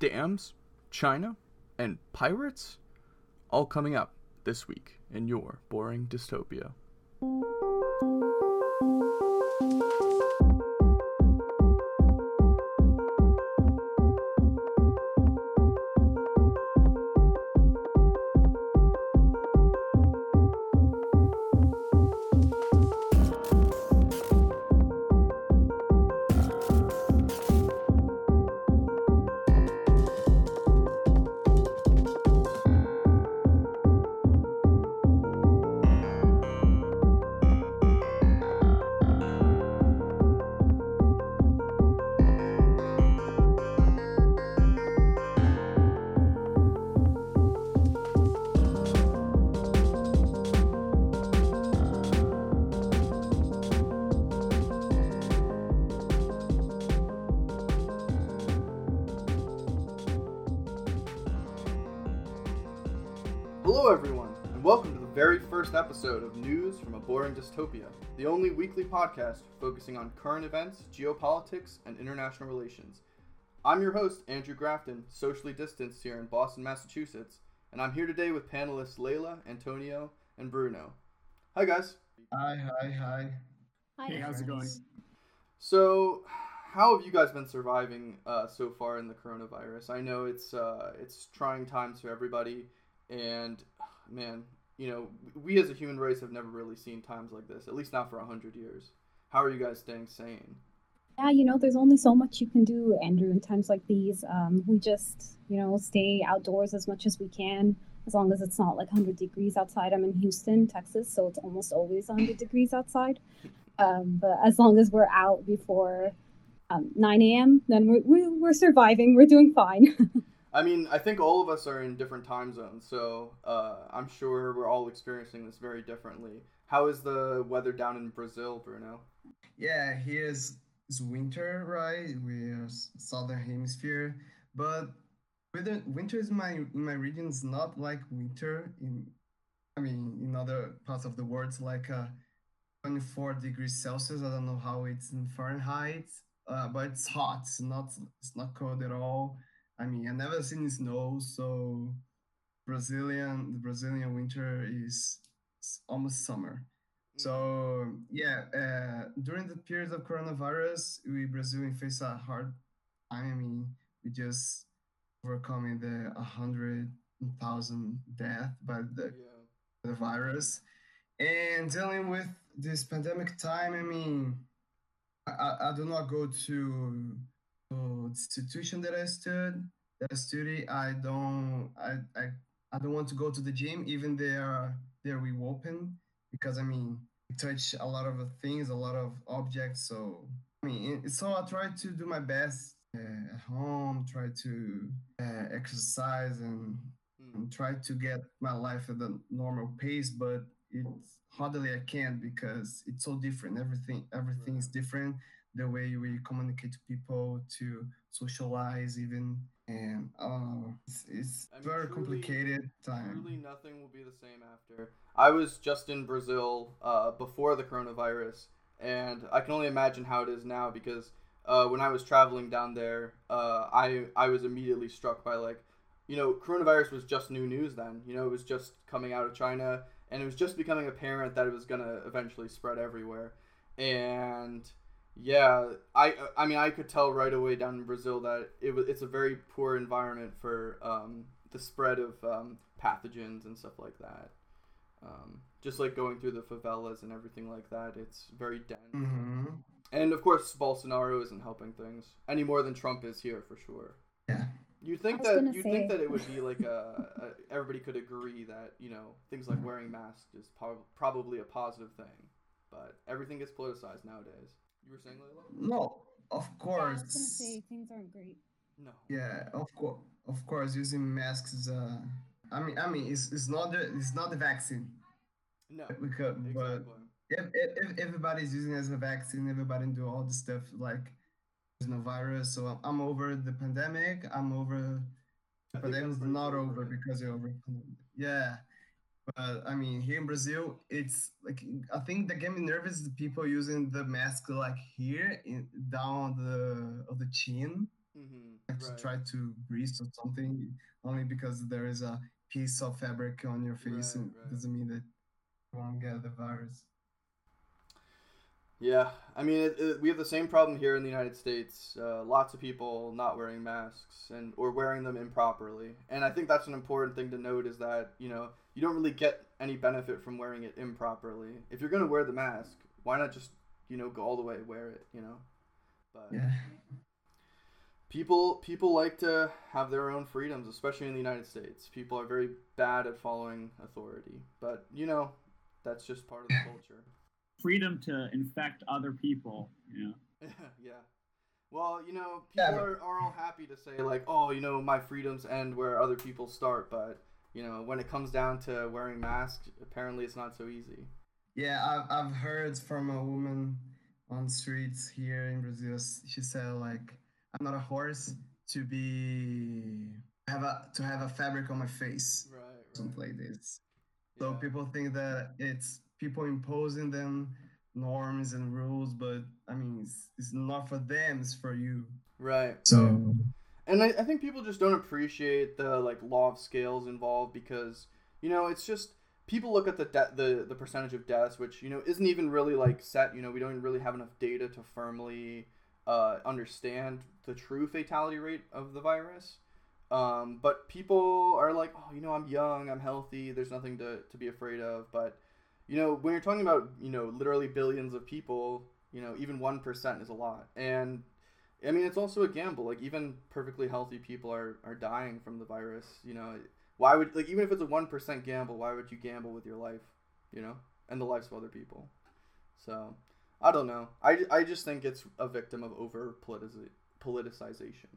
dams, China, and pirates? All coming up this week in your boring dystopia. Hello everyone, and welcome to the very first episode of News from a Boring Dystopia, the only weekly podcast focusing on current events, geopolitics, and international relations. I'm your host, Andrew Grafton, socially distanced here in Boston, Massachusetts, and I'm here today with panelists Layla, Antonio, and Bruno. Hi guys. Hi. Hey, how's it going? So, how have you guys been surviving so far in the coronavirus? I know it's trying times for everybody. And, man, you know, we as a human race have never really seen times like this, at least not for 100 years. How are you guys staying sane? Yeah, there's only so much you can do, Andrew, in times like these. We just, stay outdoors as much as we can, as long as it's not like 100 degrees outside. I'm in Houston, Texas, so it's almost always 100 degrees outside. But as long as we're out before 9 a.m., then we're surviving. We're doing fine. I mean, I think all of us are in different time zones, so I'm sure we're all experiencing this very differently. How is the weather down in Brazil, Bruno? Yeah, here's it's winter, right? We are southern hemisphere, but winter is my region is not like winter in other parts of the world. It's like 24 degrees Celsius. I don't know how it's in Fahrenheit, but it's hot. It's not cold at all. I mean, I never seen snow, so the Brazilian winter is almost summer. So yeah, during the period of coronavirus, we Brazilian face a hard time. I mean, we just overcoming the 100,000 death by Yeah. the virus and dealing with this pandemic time. I mean, I do not go to the institution that I study. I don't want to go to the gym even they're reopen because I mean we touch a lot of things, a lot of objects. So I mean, so I try to do my best at home, try to exercise and try to get my life at the normal pace, but it's hardly I can because it's so different. Everything is Right. different. The way we communicate to people, to socialize, even, and it's I mean, very complicated time. truly nothing will be the same after. I was just in Brazil before the coronavirus, and I can only imagine how it is now because when I was traveling down there, I was immediately struck by coronavirus was just new news then. It was just coming out of China, and it was just becoming apparent that it was gonna eventually spread everywhere, and yeah, I mean I could tell right away down in Brazil that it's a very poor environment for the spread of pathogens and stuff like that. Just like going through the favelas and everything like that, it's very dense. Mm-hmm. And of course, Bolsonaro isn't helping things any more than Trump is here for sure. Yeah. You I think was that gonna you think say, that it would be like everybody could agree that things like wearing masks is probably a positive thing, but everything gets politicized nowadays. You were saying, Layla? No, of yeah, I was gonna course. say things aren't great. No. Yeah, of course, using masks. I mean, it's not the vaccine. No. But Exactly. if everybody's using it as a vaccine, everybody do all the stuff like there's no virus. So I'm over the pandemic. I'm over the I think pandemic is everybody's not over over it. because you're over. Yeah, but I mean, here in Brazil, it's like I think that get me nervous is the people using the mask like here down the of the chin. like to Right. try to breathe or something, only because there is a piece of fabric on your face, Right, and right. doesn't mean that you won't get the virus. Yeah, I mean, we have the same problem here in the United States. Lots of people not wearing masks or wearing them improperly, and I think that's an important thing to note is that you don't really get any benefit from wearing it improperly. If you're gonna wear the mask, why not just go all the way wear it? But Yeah. people like to have their own freedoms, especially in the United States. People are very bad at following authority, but that's just part of the culture. Freedom to infect other people, Yeah. Well, people Yeah, are all happy to say like, oh, my freedoms end where other people start, but when it comes down to wearing masks, apparently it's not so easy. yeah, I've heard from a woman on streets here in Brazil. She said like, "I'm not a horse to have a fabric on my face," Right, something right. like this. So Yeah. people think that it's people imposing them norms and rules, but I mean, it's not for them; it's for you. Right, So right. And I think people just don't appreciate the like law of scales involved because it's just people look at the percentage of deaths, which isn't even really like set. We don't even really have enough data to firmly understand the true fatality rate of the virus. But people are like, oh, I'm young, I'm healthy, there's nothing to be afraid of. But when you're talking about literally billions of people, even 1% is a lot. And I mean, it's also a gamble. Like even perfectly healthy people are dying from the virus. Why would even if it's a 1% gamble, why would you gamble with your life? And the lives of other people. So I don't know. I just think it's a victim of over politicization.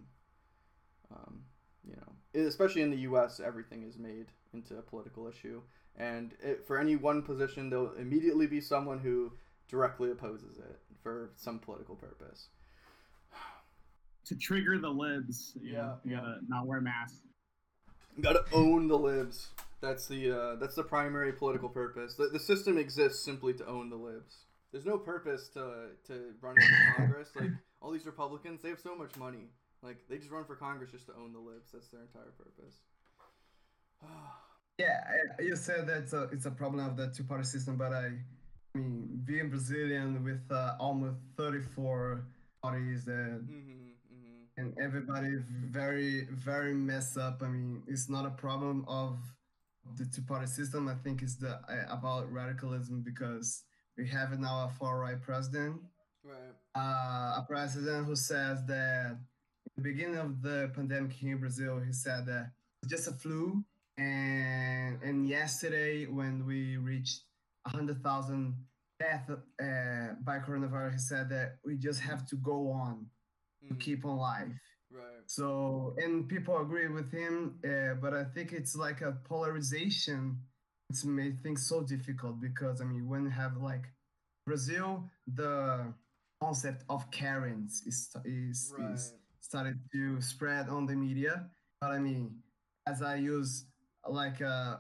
Especially in the U.S., everything is made into a political issue, and for any one position, there'll immediately be someone who directly opposes it for some political purpose. To trigger the libs, you Yeah. gotta not wear masks. You gotta own the libs. That's the primary political purpose. The system exists simply to own the libs. There's no purpose to running for Congress. Like all these Republicans, they have so much money. Like they just run for Congress just to own the libs. That's their entire purpose. yeah, you said that it's a problem of the two-party system, but I mean, being Brazilian with almost 34 parties and everybody very, very messed up. I mean, it's not a problem of the two-party system. I think it's about radicalism because we have now a far-right president, Right. a president who says that at the beginning of the pandemic here in Brazil, he said that it's just a flu, and yesterday when we reached 100,000 deaths by coronavirus, he said that we just have to go on to keep on life. Right. So, and people agree with him, but I think it's like a polarization. It's made things so difficult because I mean, when you have like Brazil, the concept of Karens is started to spread on the media. But I mean, as I use like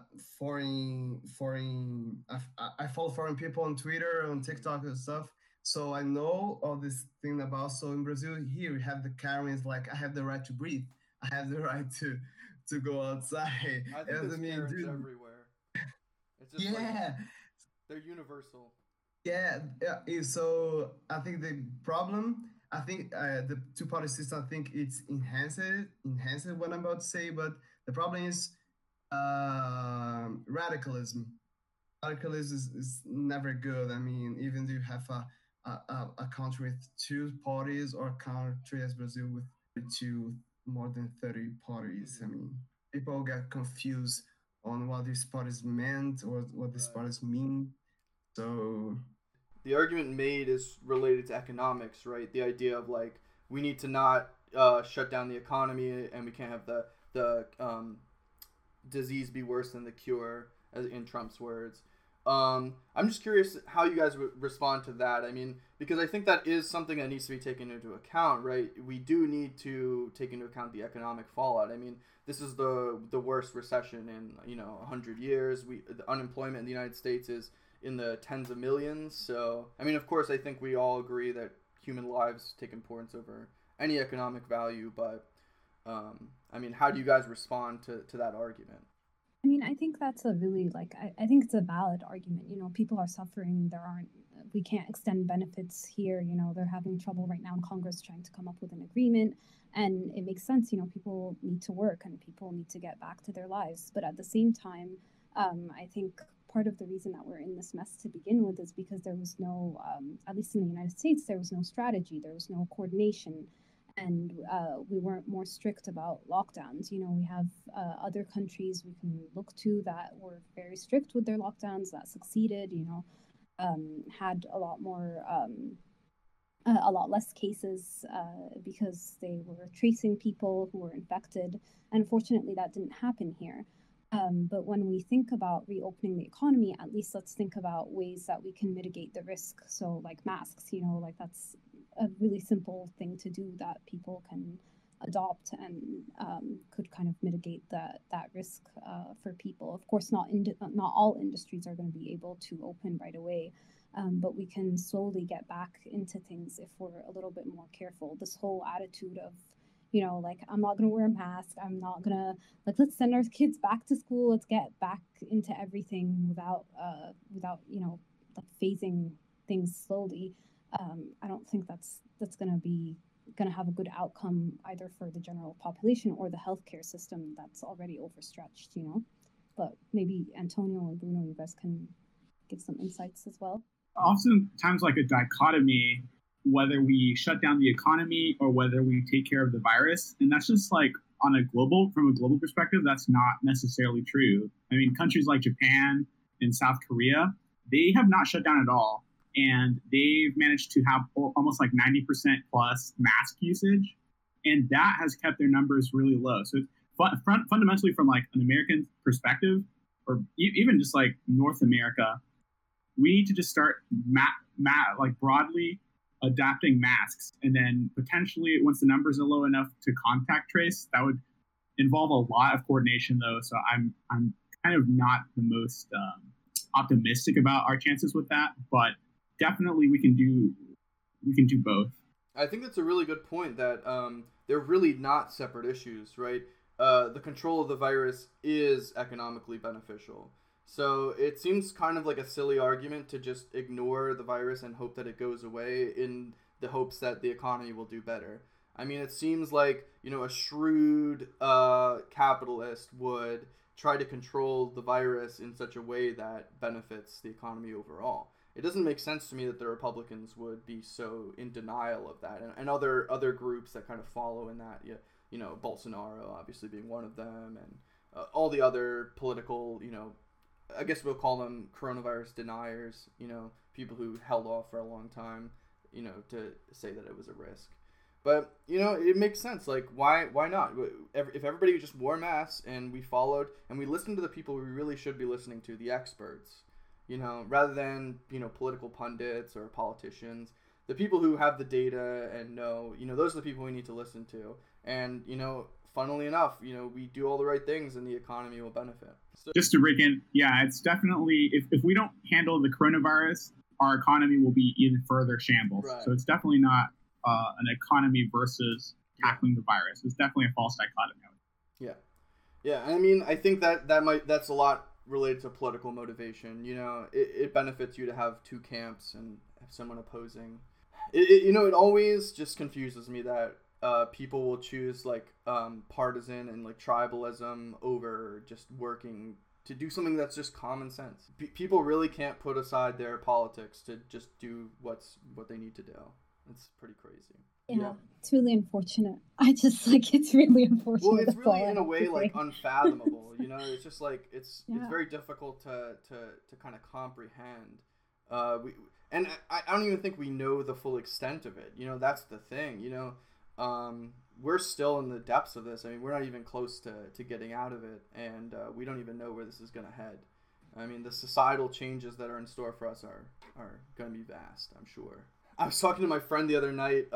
I follow foreign people on Twitter, on TikTok and stuff. So I know all this thing about. So in Brazil, here we have the Karens like I have the right to breathe. I have the right to go outside. I think there's Karens everywhere. It's just they're universal. Yeah. So I think the problem. I think the two-party system. I think it's enhanced what I'm about to say. But the problem is radicalism. Radicalism is never good. I mean, even if you have a country with two parties or a country as Brazil with more than 30 parties. I mean, people get confused on what these parties meant or what these parties mean. So the argument made is related to economics, right? The idea of like we need to not shut down the economy and we can't have the disease be worse than the cure, as in Trump's words. I'm just curious how you guys would respond to that. I mean, because I think that is something that needs to be taken into account, right? We do need to take into account the economic fallout. I mean, this is the worst recession in 100 years. The unemployment in the United States is in the tens of millions. So I mean, of course, I think we all agree that human lives take importance over any economic value. But I mean, how do you guys respond to that argument? I mean, I think that's a really I think it's a valid argument. You know, people are suffering. We can't extend benefits here. You know, they're having trouble right now in Congress trying to come up with an agreement. And it makes sense. You know, people need to work and people need to get back to their lives. But at the same time, I think part of the reason that we're in this mess to begin with is because there was no, at least in the United States, there was no strategy, there was no coordination, and we weren't more strict about lockdowns. You know, we have other countries we can look to that were very strict with their lockdowns, that succeeded, you know, had a lot more, a lot less cases because they were tracing people who were infected. And unfortunately, that didn't happen here. But when we think about reopening the economy, at least let's think about ways that we can mitigate the risk. So like masks, you know, like that's a really simple thing to do that people can adopt and could kind of mitigate that risk for people. Of course, not all industries are going to be able to open right away, but we can slowly get back into things if we're a little bit more careful. This whole attitude of, you know, like, I'm not going to wear a mask. I'm not going to, like, let's send our kids back to school. Let's get back into everything without, you know, like phasing things slowly. I don't think that's going to have a good outcome either for the general population or the healthcare system that's already overstretched, you know. But maybe Antonio or Bruno, you guys can give some insights as well. Oftentimes, like a dichotomy, whether we shut down the economy or whether we take care of the virus. And that's just like from a global perspective, that's not necessarily true. I mean, countries like Japan and South Korea, they have not shut down at all. And they've managed to have almost like 90% plus mask usage. And that has kept their numbers really low. So fundamentally from like an American perspective, or even just like North America, we need to just start like broadly adapting masks, and then potentially once the numbers are low enough to contact trace, that would involve a lot of coordination though. So I'm kind of not the most optimistic about our chances with that, but definitely we can do both. I think that's a really good point that they're really not separate issues, right? The control of the virus is economically beneficial. So it seems kind of like a silly argument to just ignore the virus and hope that it goes away in the hopes that the economy will do better. I mean, it seems like, you know, a shrewd capitalist would try to control the virus in such a way that benefits the economy overall. It doesn't make sense to me that the Republicans would be so in denial of that, and other groups that kind of follow in that. You know, Bolsonaro obviously being one of them, and all the other political, you know, I guess we'll call them coronavirus deniers, you know, people who held off for a long time, you know, to say that it was a risk. But, you know, it makes sense. Like, why not? If everybody just wore masks and we followed and we listened to the people we really should be listening to, the experts, you know, rather than, you know, political pundits or politicians, the people who have the data and know, you know, those are the people we need to listen to. And, you know, funnily enough, you know, we do all the right things and the economy will benefit. So, just to break in, yeah, it's definitely, if we don't handle the coronavirus, our economy will be even further shambles. Right. So it's definitely not an economy versus tackling the virus. It's definitely a false dichotomy. Yeah. I mean, I think that's a lot related to political motivation. You know, it benefits you to have two camps and have someone opposing. You know, it always just confuses me that people will choose like partisan and like tribalism over just working to do something that's just common sense. People really can't put aside their politics to just do what they need to do. It's pretty crazy. Yeah, it's really unfortunate. It's really unfortunate. Well, it's really in a way like unfathomable. You know, it's just like it's very difficult to kind of comprehend. I don't even think we know the full extent of it. You know, that's the thing. You know, we're still in the depths of this. I mean, we're not even close to getting out of it, and we don't even know where this is going to head. I mean, the societal changes that are in store for us are going to be vast, I'm sure. I was talking to my friend the other night.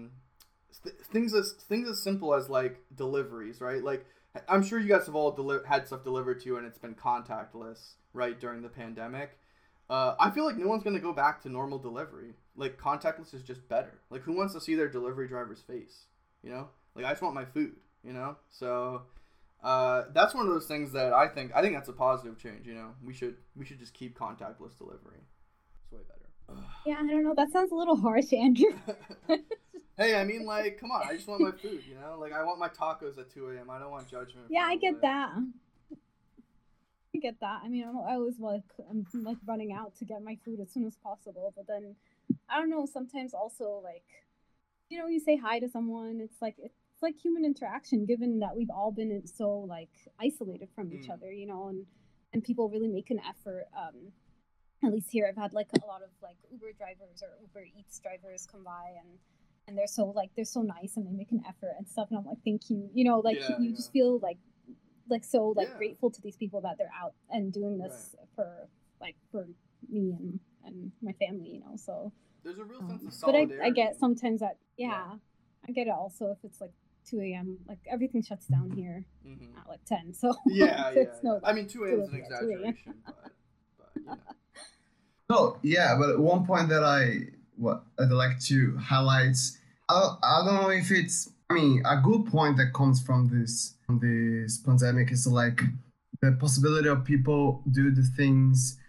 Things as simple as like deliveries, right? Like, I'm sure you guys have all had stuff delivered to you, and it's been contactless, right, during the pandemic. I feel like no one's gonna go back to normal delivery. Like, contactless is just better. Like, who wants to see their delivery driver's face? You know, like, I just want my food. you know? So that's one of those things that I think that's a positive change, you know? We should just keep contactless delivery. It's way better. Yeah, I don't know. That sounds a little harsh, Andrew. Hey, I mean, like, come on. I just want my food, you know? Like, I want my tacos at 2 a.m. I don't want judgment. Yeah, I get that. I get that. I mean, I always I'm like running out to get my food as soon as possible. But then, I don't know. Sometimes also, like, you know, you say hi to someone. It's like human interaction. Given that we've all been so like isolated from each other, you know, and people really make an effort. At least here, I've had like a lot of like Uber drivers or Uber Eats drivers come by and they're so nice and they make an effort and stuff. And I'm like, thank you. You know, like you just feel like so like grateful to these people that they're out and doing this for me and my family, you know. So there's a real sense of solidarity. But I get sometimes that I get it also if it's like 2 a.m. like everything shuts down here at like 10. So no, I mean 2 a.m. is an exaggeration, but you know. Oh yeah, but one point that I'd like to highlight, I don't know if it's, I mean, a good point that comes from this pandemic is like the possibility of people do the things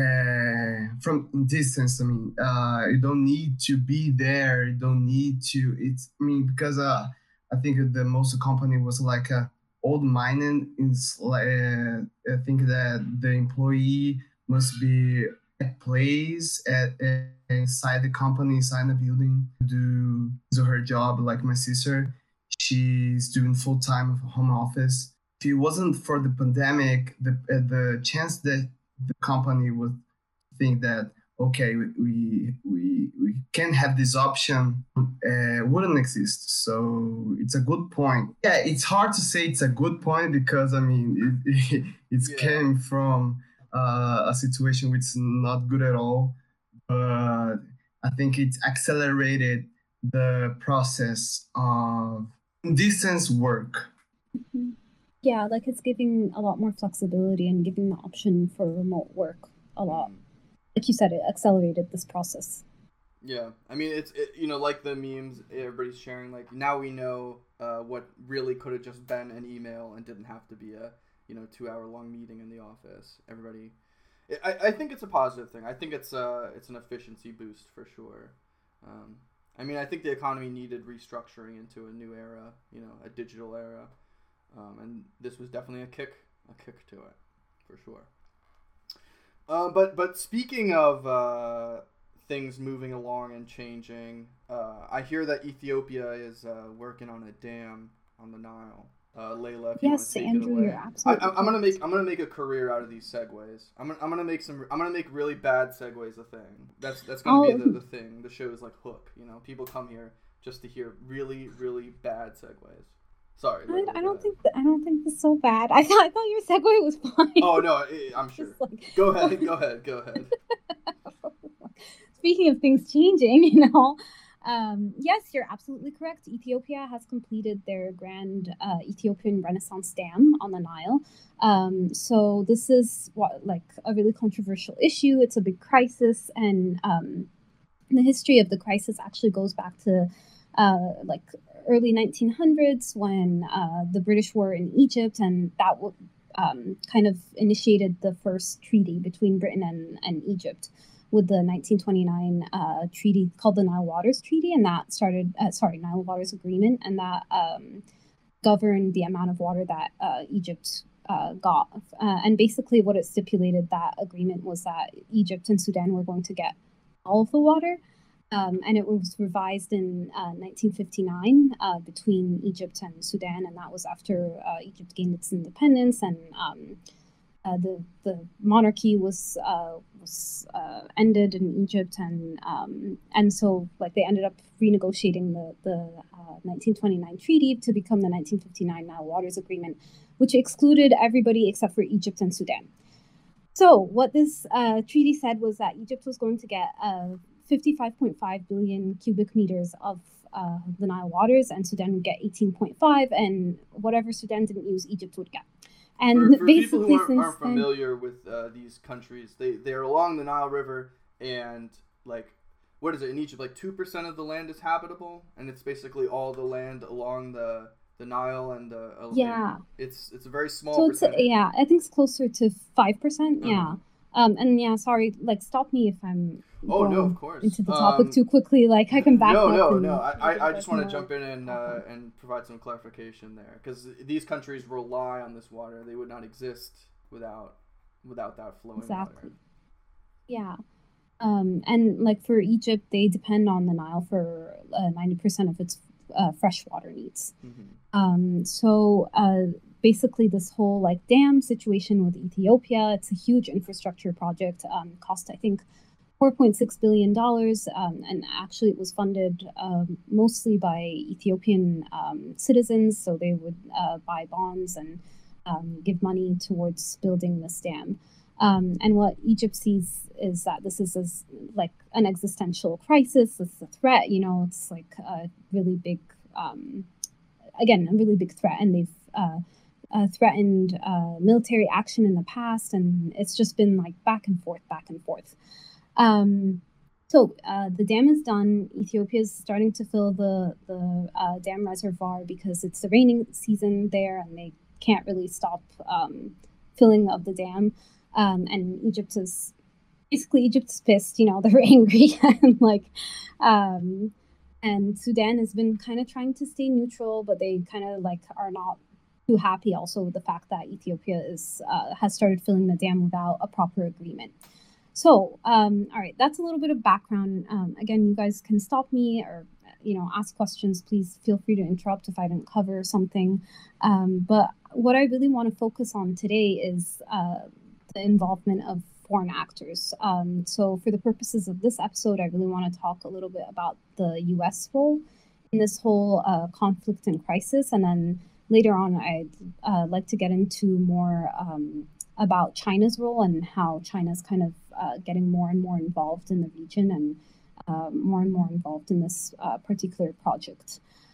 from distance. I mean, you don't need to be there. You don't need to. Because I think the most company was like old mining. I think that the employee must be place inside the company, inside the building, do her job. Like my sister, she's doing full-time home office. If it wasn't for the pandemic, the chance that the company would think that okay, we can have this option wouldn't exist. So it's a good point. Yeah, it's hard to say it's a good point because I mean it came from a situation which is not good at all, but I think it accelerated the process of distance work. Yeah, like it's giving a lot more flexibility and giving the option for remote work a lot. Like you said, it accelerated this process. Yeah, I mean, it's you know, like the memes everybody's sharing, like now we know what really could have just been an email and didn't have to be a 2-hour-long meeting in the office. Everybody, I think it's a positive thing. I think it's an efficiency boost for sure. I mean, I think the economy needed restructuring into a new era, a digital era, and this was definitely a kick to it, for sure. But speaking of things moving along and changing, I hear that Ethiopia is working on a dam on the Nile. Layla, if you want to take Andrew, it away. You're absolutely I'm gonna make a career out of these segues. I'm gonna make really bad segues a thing. That's gonna be the thing. The show is like Hook. People come here just to hear really, really bad segues. Sorry. I don't think this is so bad. I thought your segue was fine. Oh no, I'm sure. Go ahead. Speaking of things changing, yes, you're absolutely correct. Ethiopia has completed their grand Ethiopian Renaissance Dam on the Nile. So this is a really controversial issue. It's a big crisis, and the history of the crisis actually goes back to early 1900s when the British were in Egypt, and that kind of initiated the first treaty between Britain and Egypt, with the 1929 treaty called the Nile Waters Treaty, and that started, Nile Waters Agreement, and that governed the amount of water that Egypt got. And basically what it stipulated, that agreement, was that Egypt and Sudan were going to get all of the water, and it was revised in 1959 between Egypt and Sudan, and that was after Egypt gained its independence, and the monarchy was ended in Egypt, and so they ended up renegotiating the 1929 treaty to become the 1959 Nile Waters Agreement, which excluded everybody except for Egypt and Sudan. So what this treaty said was that Egypt was going to get 55.5 billion cubic meters of the Nile waters, and Sudan would get 18.5, and whatever Sudan didn't use, Egypt would get. And for people who aren't familiar with these countries, they're along the Nile River, and what is it in Egypt? 2% of the land is habitable, and it's basically all the land along the the Nile and Yeah. it's a very small So it's percentage. yeah, I think it's closer to 5%. Uh-huh. Yeah. And yeah, sorry, like stop me if I'm Oh no, going of course. into the topic too quickly. Like I can back no, up. no, And no. give I like just want to more jump in and background. and provide some clarification there, because these countries rely on this water. They would not exist without that flowing Exactly. water. Yeah. And like for Egypt, they depend on the Nile for 90% of its freshwater needs. So basically, this whole like dam situation with Ethiopia, it's a huge infrastructure project. Cost I think $4.6 billion, and actually it was funded mostly by Ethiopian citizens. So they would buy bonds and give money towards building this dam. And what Egypt sees is that this is like an existential crisis. It's a threat. It's like a really big, again, a really big threat. And they've threatened military action in the past, and it's just been like back and forth, back and forth. So the dam is done. Ethiopia is starting to fill the dam reservoir because it's the raining season there, and they can't really stop filling of the dam. And Egypt's pissed. They're angry and like, and Sudan has been kind of trying to stay neutral, but they kind of like are not too happy also with the fact that Ethiopia has started filling the dam without a proper agreement. So, all right, that's a little bit of background. Again, you guys can stop me or, ask questions. Please feel free to interrupt if I didn't cover something. But what I really want to focus on today is the involvement of foreign actors. So for the purposes of this episode, I really want to talk a little bit about the U.S. role in this whole conflict and crisis. And then later on, I'd like to get into more about China's role and how China's kind of getting more and more involved in the region and more and more involved in this particular project.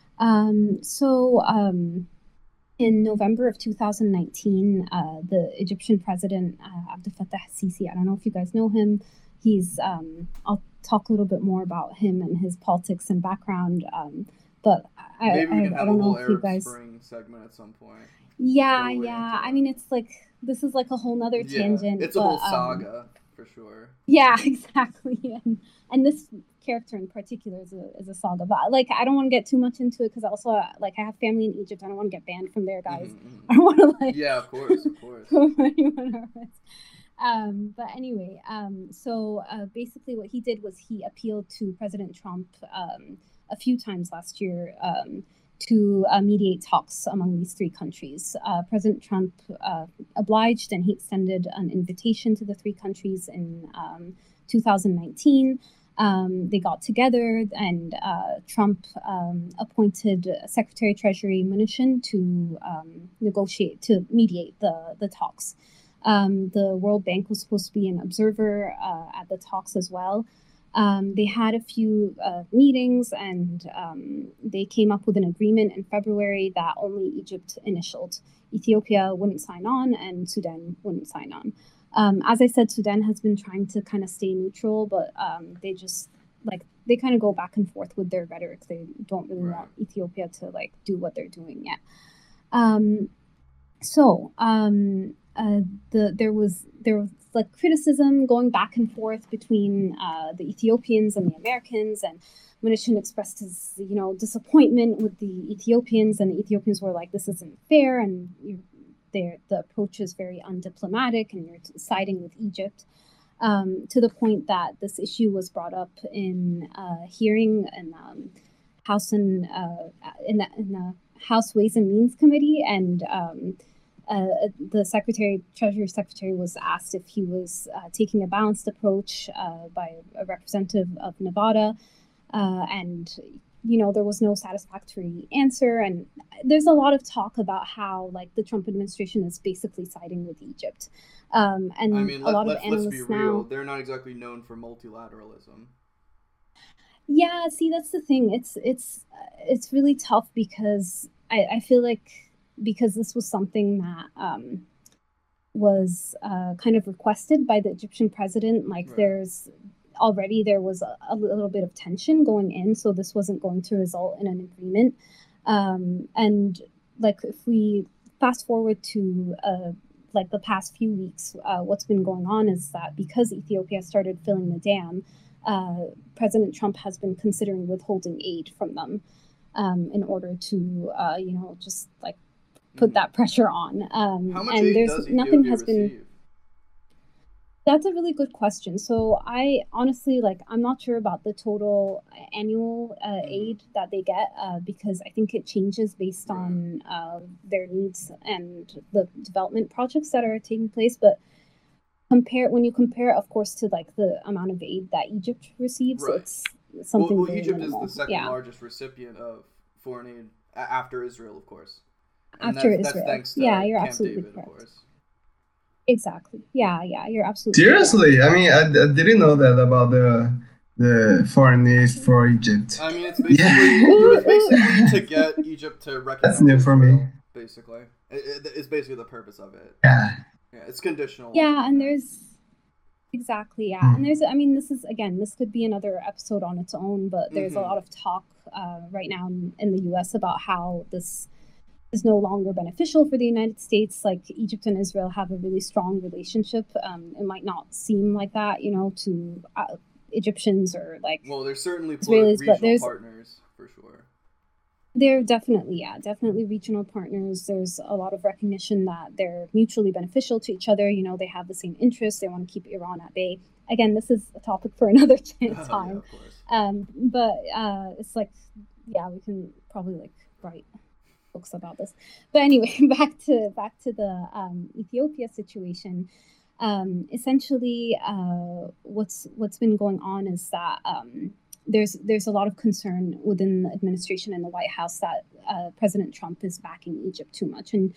In November of 2019, the Egyptian president, Abdel Fattah al-Sisi, I don't know if you guys know him. I'll talk a little bit more about him and his politics and background. But maybe we can have I don't a whole know if you Arab guys... Spring segment at some point. Yeah. I mean, it's like, this is like a whole nother tangent. It's a whole saga, for sure. Yeah, exactly. And this character in particular is a saga, but like I don't want to get too much into it because also like I have family in Egypt. I don't want to get banned from there, guys. I don't want to like of course go anyone else. But anyway, so basically what he did was he appealed to President Trump a few times last year to mediate talks among these three countries. President Trump obliged, and he extended an invitation to the three countries in 2019. They got together, and Trump appointed Secretary of Treasury Mnuchin to mediate the talks. The World Bank was supposed to be an observer at the talks as well. They had a few meetings, and they came up with an agreement in February that only Egypt initialed. Ethiopia wouldn't sign on, and Sudan wouldn't sign on. As I said, Sudan has been trying to kind of stay neutral, but they just they kind of go back and forth with their rhetoric. They don't really want Ethiopia to like do what they're doing yet. There was like criticism going back and forth between the Ethiopians and the Americans, and Mnuchin expressed his disappointment with the Ethiopians, and the Ethiopians were like, this isn't fair, and the approach is very undiplomatic, and you're siding with Egypt, to the point that this issue was brought up in a hearing in the House Ways and Means Committee, and the Treasury Secretary was asked if he was taking a balanced approach by a representative of Nevada, and there was no satisfactory answer. And there's a lot of talk about how like the Trump administration is basically siding with Egypt. And I mean, let's be real. They're not exactly known for multilateralism. Yeah, see, that's the thing. It's really tough because I feel like, because this was something that was kind of requested by the Egyptian president, like there was a little bit of tension going in, so this wasn't going to result in an agreement. And like if we fast forward to like the past few weeks, what's been going on is that because Ethiopia started filling the dam, President Trump has been considering withholding aid from them in order to, you know, just like put that pressure on. How much and aid there's does nothing Ethiopia has been. receive? That's a really good question. So I honestly, like, I'm not sure about the total annual aid that they get because I think it changes based on their needs and the development projects that are taking place. But when you compare, of course, to like the amount of aid that Egypt receives, Right. it's something Well, very Egypt minimal. is the second Yeah. largest recipient of foreign aid after Israel, of course. And After that's Israel. thanks to Yeah, you're Camp absolutely David, correct. of course. Exactly. Yeah, you're absolutely correct. Seriously, I mean, I didn't know that about the foreign aid for Egypt. I mean, it's basically to get Egypt to recognize That's new for me. Israel, basically. It's basically the purpose of it. Yeah. Yeah, it's conditional. Yeah, and there's exactly, yeah. And there's, I mean, this could be another episode on its own, but there's a lot of talk right now in the US about how this is no longer beneficial for the United States. Like, Egypt and Israel have a really strong relationship. It might not seem like that, you know, to Egyptians or like. Well, they're certainly Israelis, but regional partners, for sure. They're definitely regional partners. There's a lot of recognition that they're mutually beneficial to each other. You know, they have the same interests. They want to keep Iran at bay. Again, this is a topic for another time. Yeah, of course. But it's like, yeah, we can probably like write books about this. But anyway, back to the Ethiopia situation. Essentially, what's been going on is that there's a lot of concern within the administration and the White House that President Trump is backing Egypt too much. And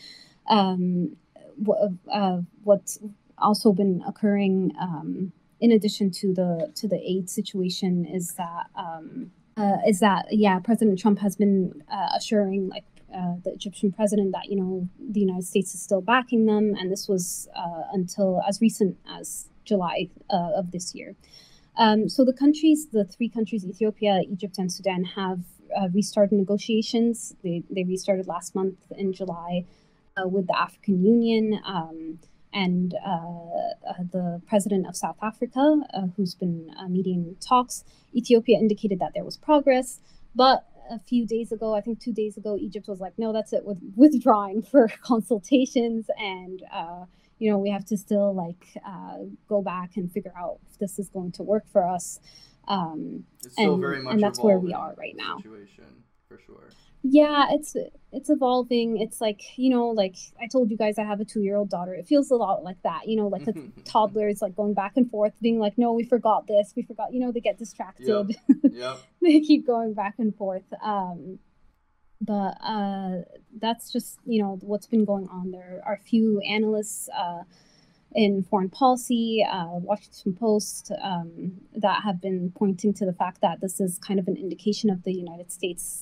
what's also been occurring, in addition to the aid situation, is that President Trump has been assuring like the Egyptian president that, you know, the United States is still backing them, and this was until as recent as July of this year. So the three countries, Ethiopia, Egypt, and Sudan, have restarted negotiations. They restarted last month in July with the African Union and the president of South Africa, who's been mediating talks. Ethiopia indicated that there was progress, but a few days ago, I think 2 days ago, Egypt was like, no, that's it, withdrawing for consultations, and you know, we have to still like go back and figure out if this is going to work for us. It's still very much and that's where we are right now. Situation, for sure. Yeah, it's evolving. It's like, you know, like I told you guys, I have a 2-year-old daughter. It feels a lot like that, you know, like a toddler is like going back and forth, being like, no, we forgot this, we forgot, you know, they get distracted. Yep. They keep going back and forth. But that's just, you know, what's been going on. There are a few analysts in foreign policy, Washington Post, that have been pointing to the fact that this is kind of an indication of the United States,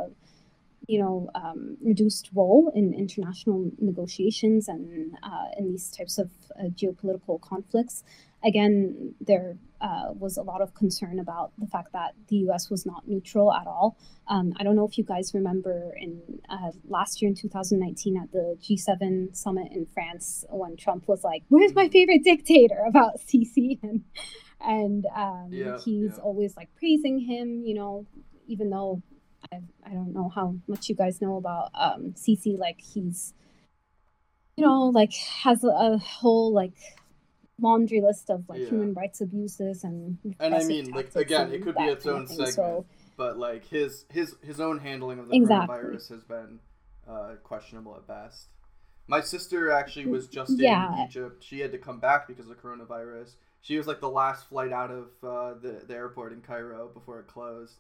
reduced role in international negotiations and in these types of geopolitical conflicts. Again, there was a lot of concern about the fact that the U.S. was not neutral at all. I don't know if you guys remember in last year in 2019 at the G7 summit in France when Trump was like, "Where's my favorite dictator?" about Sisi, and he's always like praising him, you know, even though I don't know how much you guys know about Sisi. Like, he's, you know, like has a whole like laundry list of like human rights abuses and I mean, like, again, it could be its own segment, but like his own handling of the coronavirus has been questionable at best. My sister actually was just in Egypt. She had to come back because of coronavirus. She was like the last flight out of the airport in Cairo before it closed.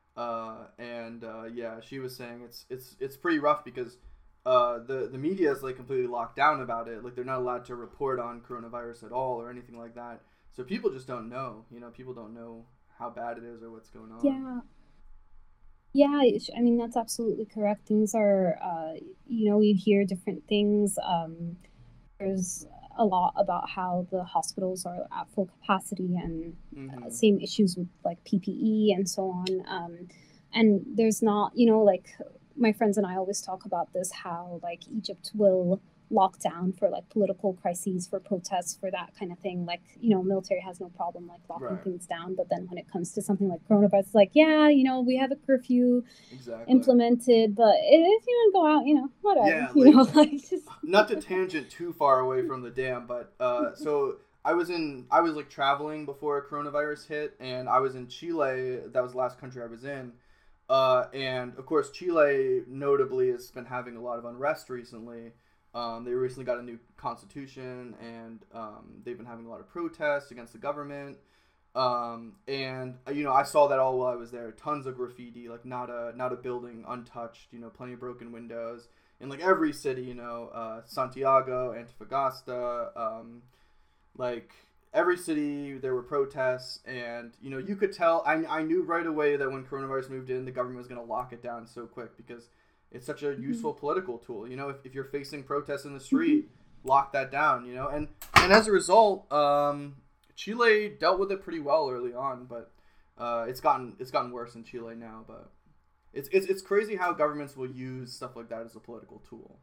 She was saying it's pretty rough because the media is like completely locked down about it. Like, they're not allowed to report on coronavirus at all or anything like that. So people just don't know. You know, people don't know how bad it is or what's going on. Yeah, I mean, that's absolutely correct. Things are, you hear different things. There's a lot about how the hospitals are at full capacity and same issues with like PPE and so on. And there's not, you know, like my friends and I always talk about this, how like Egypt will lock down for like political crises, for protests, for that kind of thing. Like, military has no problem like locking Right. things down, but then when it comes to something like coronavirus, it's like, yeah, we have a curfew Exactly. implemented, but if you want to go out, whatever. Yeah, like just not to tangent too far away from the dam, but so I was like traveling before coronavirus hit, and I was in Chile. That was the last country I was in. And of course, Chile notably has been having a lot of unrest recently. They recently got a new constitution, and they've been having a lot of protests against the government. And I saw that all while I was there. Tons of graffiti, like not a building untouched. Plenty of broken windows in like every city. Santiago, Antofagasta, like every city there were protests, and you could tell. I knew right away that when coronavirus moved in, the government was going to lock it down so quick because it's such a useful political tool. If you're facing protests in the street, lock that down. And as a result, Chile dealt with it pretty well early on, but it's gotten worse in Chile now. But it's crazy how governments will use stuff like that as a political tool.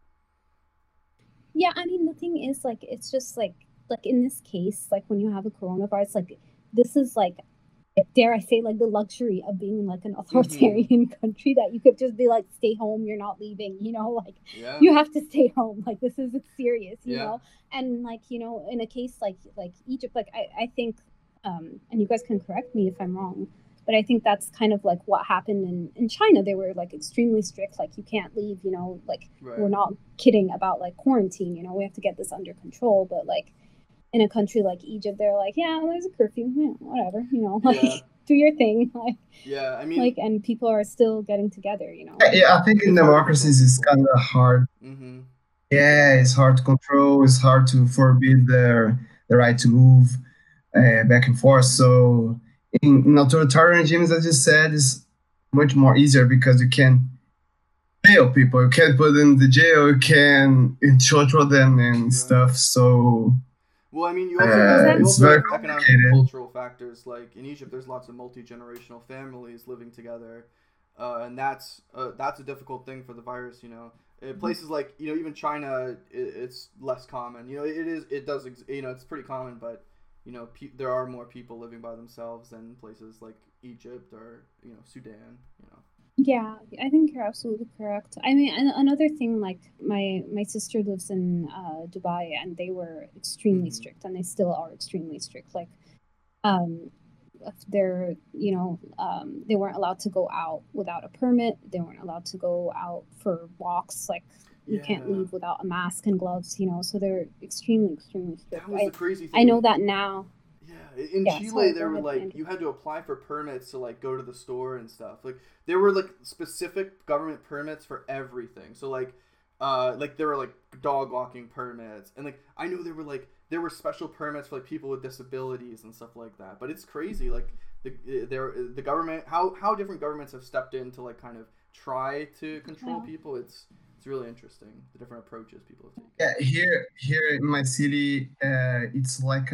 Yeah, I mean the thing is like it's just like in this case, like when you have a coronavirus, like this is like, dare I say, like the luxury of being in like an authoritarian country, that you could just be like, stay home, you're not leaving, like Yeah. you have to stay home, like this isn't serious, Yeah. and like in a case like Egypt, like I think and you guys can correct me if I'm wrong, but I think that's kind of like what happened in China. They were like extremely strict, like you can't leave, like Right. we're not kidding about like quarantine, we have to get this under control, but like in a country like Egypt, they're like, yeah, there's a curfew, whatever, like Yeah. do your thing, like Yeah, I mean, like, and people are still getting together, Yeah, I think in It's hard to democracies control it's people. kind of hard. Mm-hmm. Yeah, it's hard to control. It's hard to forbid the right to move back and forth. So in authoritarian regimes, as you said, is much more easier because you can jail people. You can't put them in the jail. You can torture them and Right. stuff. So Well, I mean, you also it's very have economic and complicated. cultural factors. Like in Egypt, there's lots of multi-generational families living together, and that's a difficult thing for the virus. In places like even China, it's less common. It's pretty common, but there are more people living by themselves than places like Egypt or Sudan. Yeah, I think you're absolutely correct. I mean, another thing, like my sister lives in Dubai, and they were extremely strict, and they still are extremely strict. Like, if they're they weren't allowed to go out without a permit. They weren't allowed to go out for walks. Like, you can't Yeah. leave without a mask and gloves. So they're extremely strict. That was the crazy thing. I know that now. Yeah, in Yeah, Chile, sorry, there go were ahead, like Andy. you had to apply for permits to like go to the store and stuff. Like there were like specific government permits for everything. So like there were like dog walking permits, and like I know there were special permits for like people with disabilities and stuff like that. But it's crazy, like the government, how different governments have stepped in to like kind of try to control Yeah. people. It's really interesting, the different approaches people have taken. Yeah, here in my city, it's like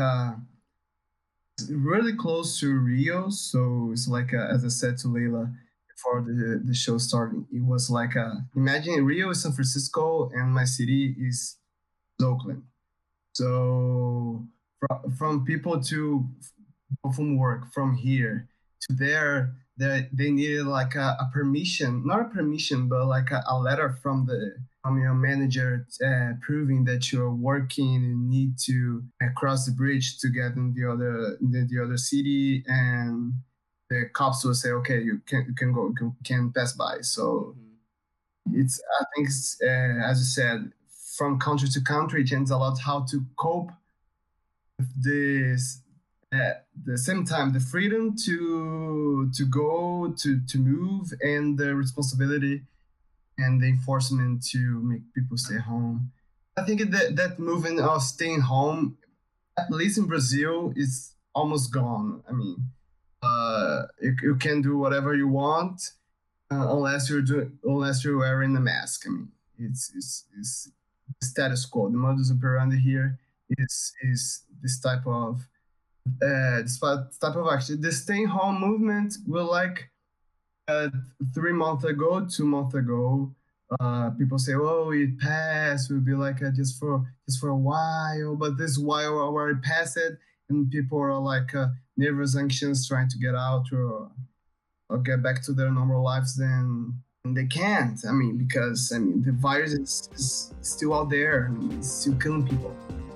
really close to Rio. So it's like as I said to Leila before the show started, it was like imagine Rio is San Francisco and my city is Oakland. So from people to go from work from here to there, they needed like a permission, not a permission, but like a letter from your manager proving that you're working and need to cross the bridge to get in the other city, and the cops will say, okay, you can go, you can pass by. So it's, I think it's, as you said, from country to country, it changes a lot how to cope with this. At the same time, the freedom to go to move, and the responsibility and the enforcement to make people stay home. I think that movement of staying home, at least in Brazil, is almost gone. I mean, you can do whatever you want unless you're wearing a mask. I mean, it's the status quo. The modus operandi here is this type of action. The staying home movement will like 3 months ago, 2 months ago, people say, "Oh, it passed." We'll be like just for a while, but this while already passed it, and people are like nervous, anxious, trying to get out or get back to their normal lives. Then and they can't. I mean, because the virus is still out there. I mean, it's still killing people.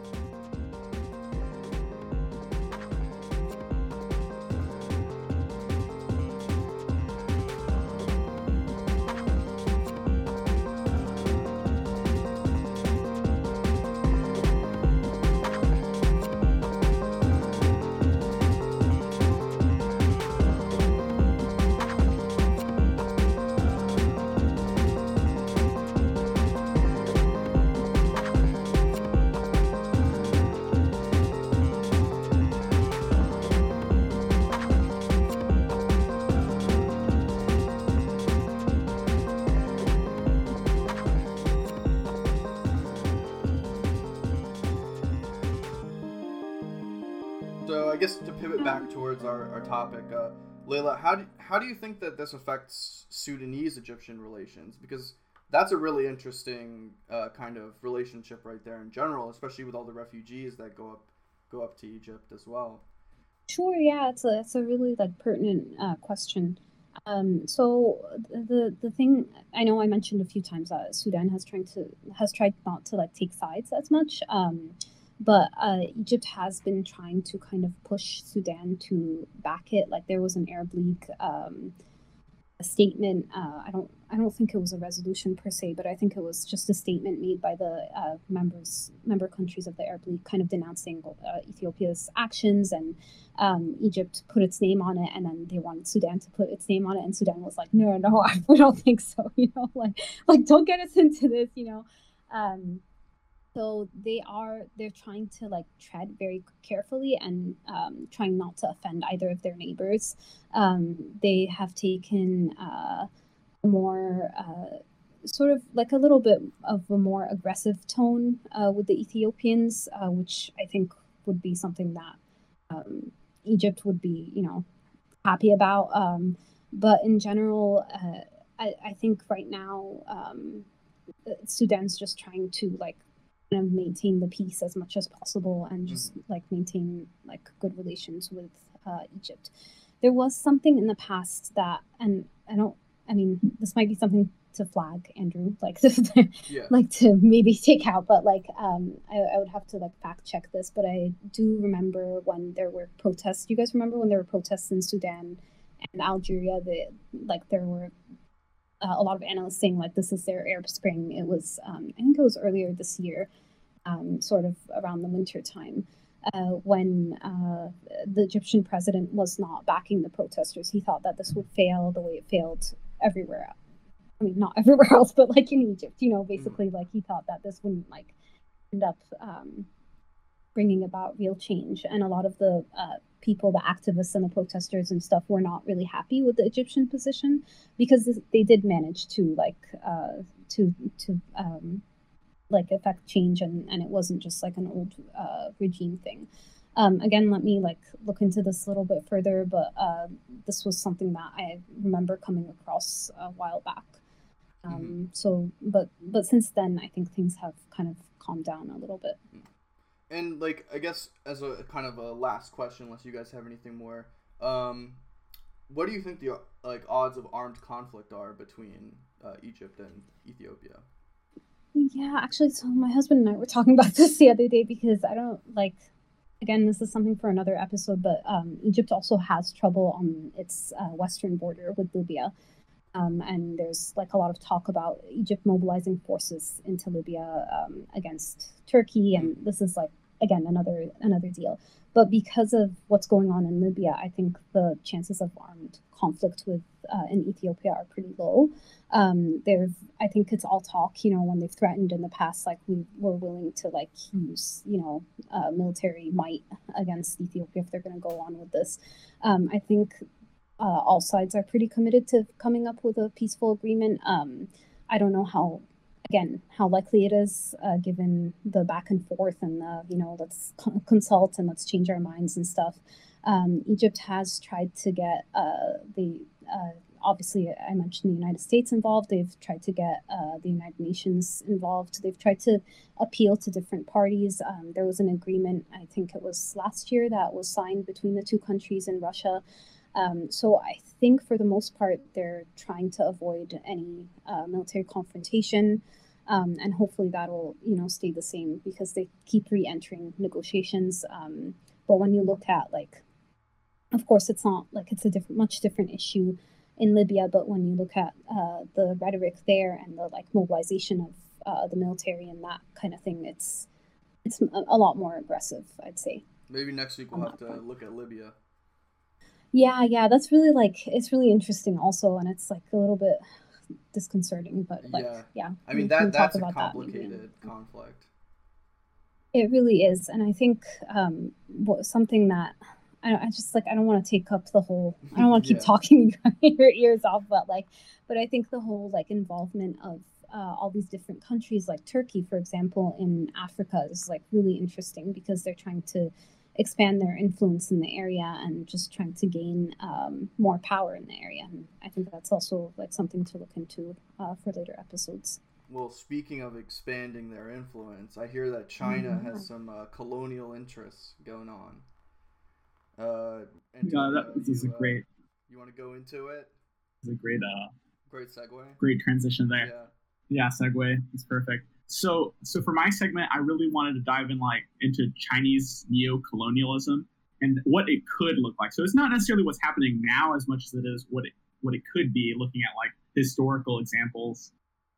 So I guess to pivot back towards our topic, Layla, how do you think that this affects Sudanese-Egyptian relations? Because that's a really interesting kind of relationship right there in general, especially with all the refugees that go up to Egypt as well. Sure, yeah, it's a really like pertinent question. So the thing I know I mentioned a few times that Sudan has tried not to like take sides as much. But Egypt has been trying to kind of push Sudan to back it. Like there was an Arab League a statement. I don't think it was a resolution per se, but I think it was just a statement made by the member countries of the Arab League, kind of denouncing Ethiopia's actions, and Egypt put its name on it, and then they wanted Sudan to put its name on it, and Sudan was like, no, we don't think so. Like don't get us into this. So they're trying to like tread very carefully and trying not to offend either of their neighbors. They have taken a more sort of like a little bit of a more aggressive tone with the Ethiopians, which I think would be something that Egypt would be, happy about. But in general, I think right now Sudan's just trying to like kind of maintain the peace as much as possible and just like maintain like good relations with Egypt. There was something in the past that, and this might be something to flag, Andrew, like Yeah. like to maybe take out, but like I would have to like fact check this, but I do remember when there were protests. Do you guys remember when there were protests in Sudan and Algeria? There were a lot of analysts saying like this is their Arab Spring. It was I think it was earlier this year, sort of around the winter time, when the Egyptian president was not backing the protesters. He thought that this would fail the way it failed everywhere. I mean, not everywhere else, but like in Egypt, basically like he thought that this wouldn't like end up bringing about real change. And a lot of the people, the activists and the protesters and stuff, were not really happy with the Egyptian position, because they did manage to affect change, and it wasn't just like an old regime thing. Again, let me like look into this a little bit further, but this was something that I remember coming across a while back. But since then, I think things have kind of calmed down a little bit. And like, I guess as a kind of a last question, unless you guys have anything more, what do you think the like odds of armed conflict are between Egypt and Ethiopia? Yeah, actually, so my husband and I were talking about this the other day, because I don't like. Again, this is something for another episode, but Egypt also has trouble on its western border with Libya. And there's like a lot of talk about Egypt mobilizing forces into Libya against Turkey, and this is like again another deal. But because of what's going on in Libya, I think the chances of armed conflict in Ethiopia are pretty low. I think it's all talk. When they've threatened in the past, like we were willing to like use military might against Ethiopia if they're going to go on with this. I think. All sides are pretty committed to coming up with a peaceful agreement. I don't know how likely it is, given the back and forth and let's consult and let's change our minds and stuff. Egypt has tried to get the obviously, I mentioned the United States involved. They've tried to get the United Nations involved. They've tried to appeal to different parties. There was an agreement, I think it was last year, that was signed between the two countries and Russia. So I think for the most part, they're trying to avoid any military confrontation. And hopefully that'll, stay the same because they keep re-entering negotiations. But when you look at, of course, it's not like it's a much different issue in Libya, but when you look at the rhetoric there and the mobilization of the military and that kind of thing, it's a lot more aggressive, I'd say. Maybe next week we'll have to look at Libya. Yeah, that's really it's really interesting also, and it's a little bit disconcerting, but yeah. I mean that's a complicated conflict. It really is, and I think something that I don't want to take up the whole. I don't want to keep talking your ears off, but I think the whole involvement of all these different countries, like Turkey, for example, in Africa, is really interesting because they're trying to expand their influence in the area and just trying to gain more power in the area. And I think that's also something to look into for later episodes. Well, speaking of expanding their influence, I hear that China has some colonial interests going on. This is great. You want to go into it? It's a great segue. Great transition there. Yeah, segue. It's perfect. So for my segment, I really wanted to dive into Chinese neo-colonialism and what it could look like. So it's not necessarily what's happening now as much as it is what it could be, looking at historical examples.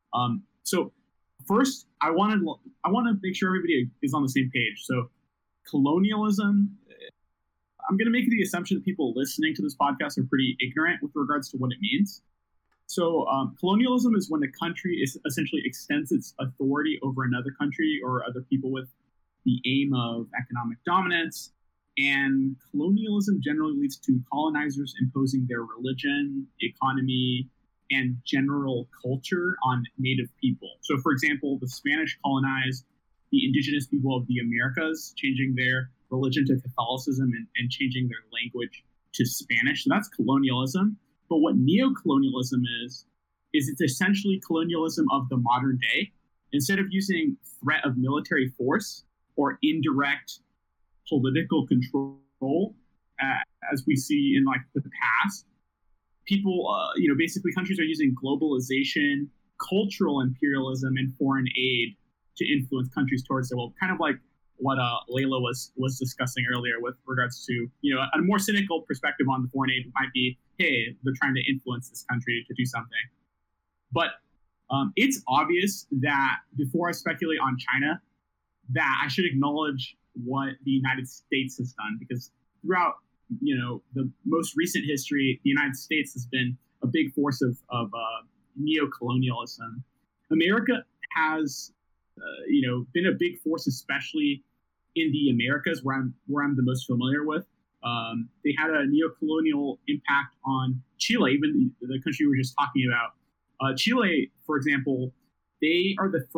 So first, I want to make sure everybody is on the same page. So colonialism, I'm going to make the assumption that people listening to this podcast are pretty ignorant with regards to what it means. So colonialism is when a country essentially extends its authority over another country or other people with the aim of economic dominance. And colonialism generally leads to colonizers imposing their religion, economy, and general culture on native people. So, for example, the Spanish colonized the indigenous people of the Americas, changing their religion to Catholicism and changing their language to Spanish. So that's colonialism. But what neo-colonialism is it's essentially colonialism of the modern day. Instead of using threat of military force or indirect political control, as we see in the past, people, basically countries are using globalization, cultural imperialism, and foreign aid to influence countries towards their will. Kind of like what Layla was discussing earlier with regards to, a more cynical perspective on the foreign aid might be, hey, they're trying to influence this country to do something. But it's obvious that before I speculate on China, that I should acknowledge what the United States has done, because throughout the most recent history, the United States has been a big force of neo-colonialism. America has been a big force, especially in the Americas, where I'm the most familiar with. They had a neo-colonial impact on Chile, even the country we were just talking about. Chile, for example, they are the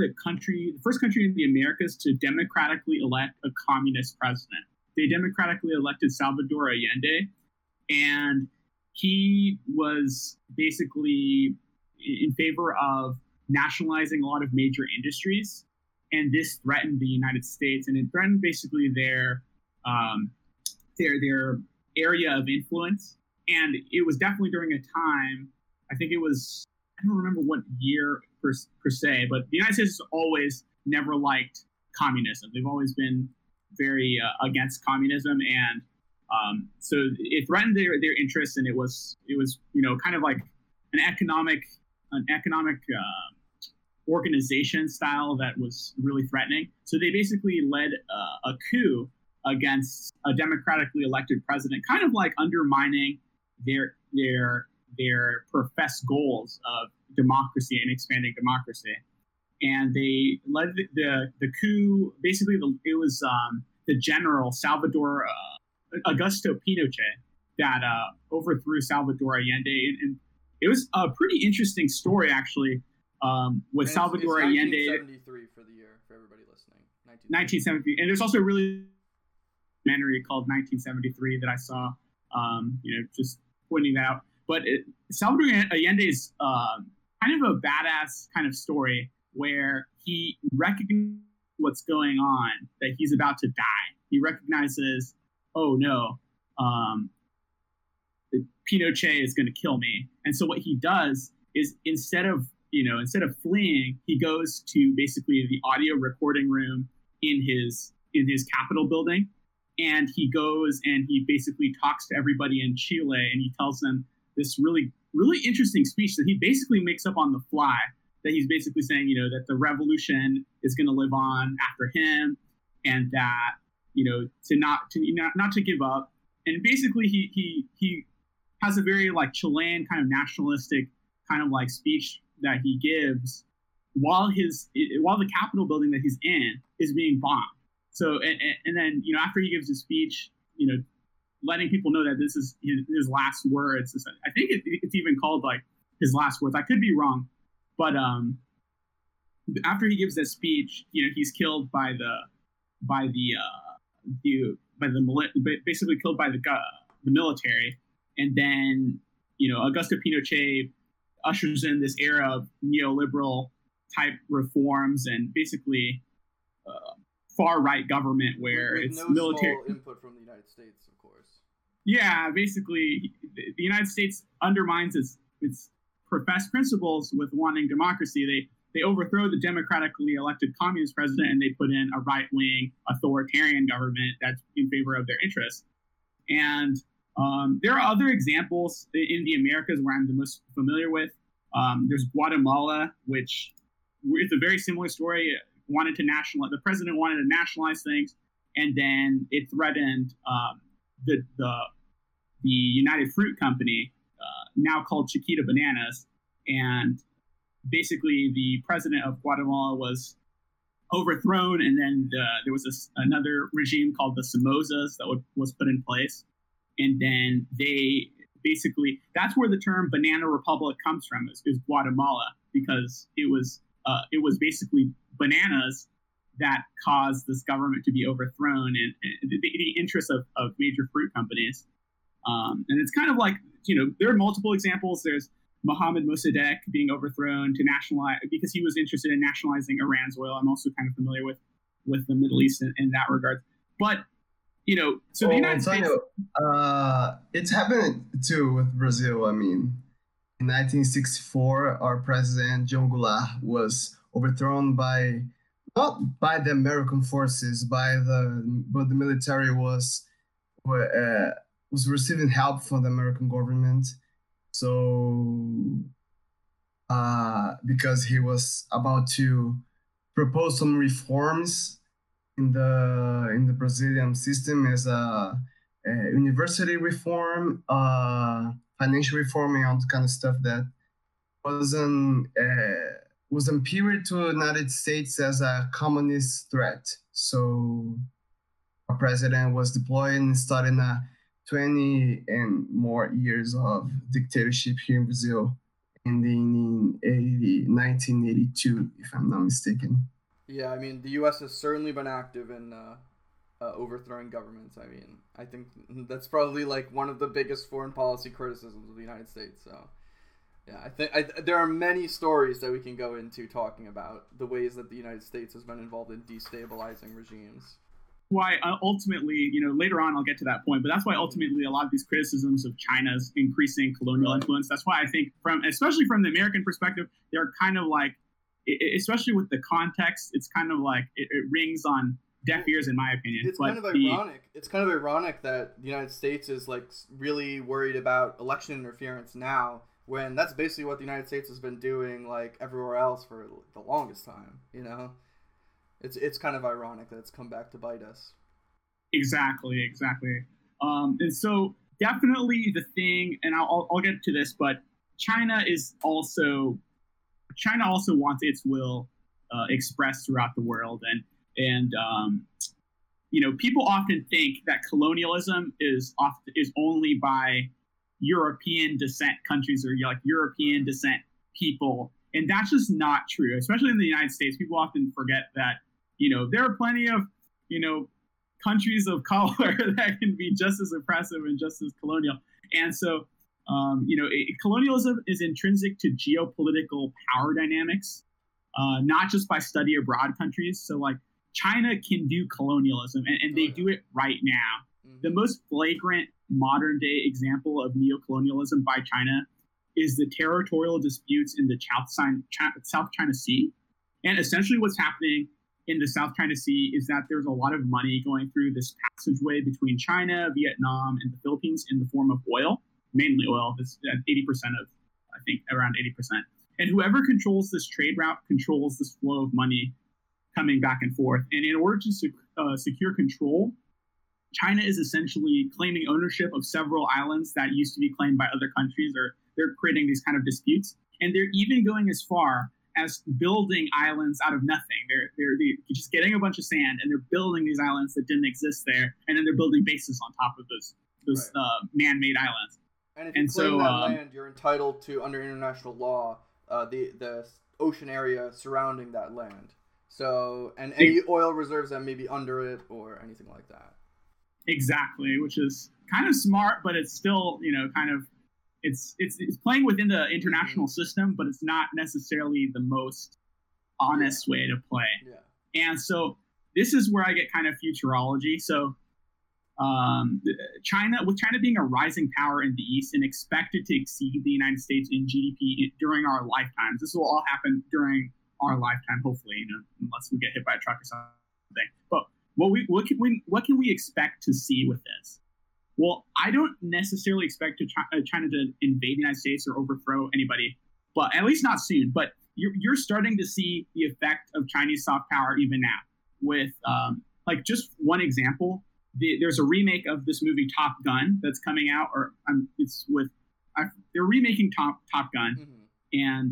first country in the Americas to democratically elect a communist president. They democratically elected Salvador Allende, and he was basically in favor of nationalizing a lot of major industries, and this threatened the United States, and it threatened basically their area of influence. And it was definitely during a time, I think it was, I don't remember what year per se, but the United States has always never liked communism. They've always been very against communism, and so it threatened their interests, and it was kind of like an economic organization style that was really threatening. So they basically led a coup against a democratically elected president, kind of like undermining their professed goals of democracy and expanding democracy. And they led the coup. Basically, it was the general Salvador Augusto Pinochet that overthrew Salvador Allende, and it was a pretty interesting story actually. With Salvador Allende, 1973 for the year for everybody listening. 1973, and there's also a really documentary called 1973 that I saw. Just pointing that out. But Salvador Allende's kind of a badass kind of story where he recognizes what's going on, that he's about to die. He recognizes, oh no, Pinochet is going to kill me. And so what he does is instead of fleeing, he goes to basically the audio recording room in his Capitol building, and he goes and he basically talks to everybody in Chile, and he tells them this really, really interesting speech that he basically makes up on the fly, that he's basically saying, that the revolution is going to live on after him, and that, not to give up. And basically he has a very like Chilean kind of nationalistic kind of like speech that he gives while the Capitol building that he's in is being bombed. So, and then, after he gives his speech, letting people know that this is his last words. I think it's even called like his last words. I could be wrong, but after he gives that speech, he's killed basically killed by the military, and then Augusto Pinochet ushers in this era of neoliberal type reforms and basically far right government where with it's no military small input from the United States, of course. Yeah, basically the United States undermines its professed principles with wanting democracy. They overthrow the democratically elected communist president, and they put in a right-wing authoritarian government that's in favor of their interests. And there are other examples in the Americas where I'm the most familiar with. There's Guatemala, which it's a very similar story. The president wanted to nationalize things, and then it threatened the United Fruit Company, now called Chiquita Bananas, and basically the president of Guatemala was overthrown, and then there was another regime called the Somozas that was put in place, and then they basically, that's where the term Banana Republic comes from, is Guatemala, because it was basically bananas that caused this government to be overthrown, and the interests of major fruit companies. And it's kind of like, there are multiple examples. There's Mohammad Mossadegh being overthrown to nationalize because he was interested in nationalizing Iran's oil. I'm also kind of familiar with the Middle East in that regard. But, so the United States... It's happened too with Brazil. I mean, in 1964, our president, João Goulart, was overthrown not by the American forces, but the military was receiving help from the American government. So, because he was about to propose some reforms in the Brazilian system, as a university reform, financial reform, and all that kind of stuff that was appeared to the United States as a communist threat. So our president was deployed and starting 20 and more years of dictatorship here in Brazil, ending in 1982, if I'm not mistaken. Yeah, I mean, the U.S. has certainly been active in overthrowing governments. I mean, I think that's probably like one of the biggest foreign policy criticisms of the United States. So, yeah, I think there are many stories that we can go into talking about the ways that the United States has been involved in destabilizing regimes. Why ultimately, later on I'll get to that point, but that's why ultimately a lot of these criticisms of China's increasing colonial influence, that's why I think especially from the American perspective, they're kind of like, especially with the context, it's kind of like it rings on deaf ears, in my opinion. It's kind of ironic. It's kind of ironic that the United States is like really worried about election interference now, when that's basically what the United States has been doing like everywhere else for the longest time. It's kind of ironic that it's come back to bite us. Exactly. And so definitely the thing, and I'll get to this, but China also wants its will expressed throughout the world, and people often think that colonialism is only by European descent countries or like European descent people, and that's just not true. Especially in the United States, people often forget that there are plenty of countries of color that can be just as oppressive and just as colonial. And so colonialism is intrinsic to geopolitical power dynamics, not just by study abroad countries. So like China can do colonialism, and they do it right now. The most flagrant modern day example of neocolonialism by China is the territorial disputes in the South China Sea. And essentially what's happening in the South China Sea is that there's a lot of money going through this passageway between China, Vietnam, and the Philippines in the form of oil, mainly oil. It's 80% of, I think, around 80%. And whoever controls this trade route controls this flow of money coming back and forth. And in order to secure control, China is essentially claiming ownership of several islands that used to be claimed by other countries, or they're creating these kind of disputes. And they're even going as far as building islands out of nothing. They're just getting a bunch of sand and they're building these islands that didn't exist there, and then they're building bases on top of those man-made islands. And if you claim that land, you're entitled to, under international law, the ocean area surrounding that land. So, and any oil reserves that may be under it or anything like that. Exactly, which is kind of smart, but it's still, kind of, it's playing within the international system, but it's not necessarily the most honest way to play. Yeah. And so this is where I get kind of futurology. So China being a rising power in the East and expected to exceed the United States in GDP during our lifetimes. This will all happen during our lifetime, hopefully, unless we get hit by a truck or something. But what can we expect to see with this? Well, I don't necessarily expect China to invade the United States or overthrow anybody, but at least not soon. But you're starting to see the effect of Chinese soft power even now. With just one example, there's a remake of this movie Top Gun that's coming out, or they're remaking Top Gun, and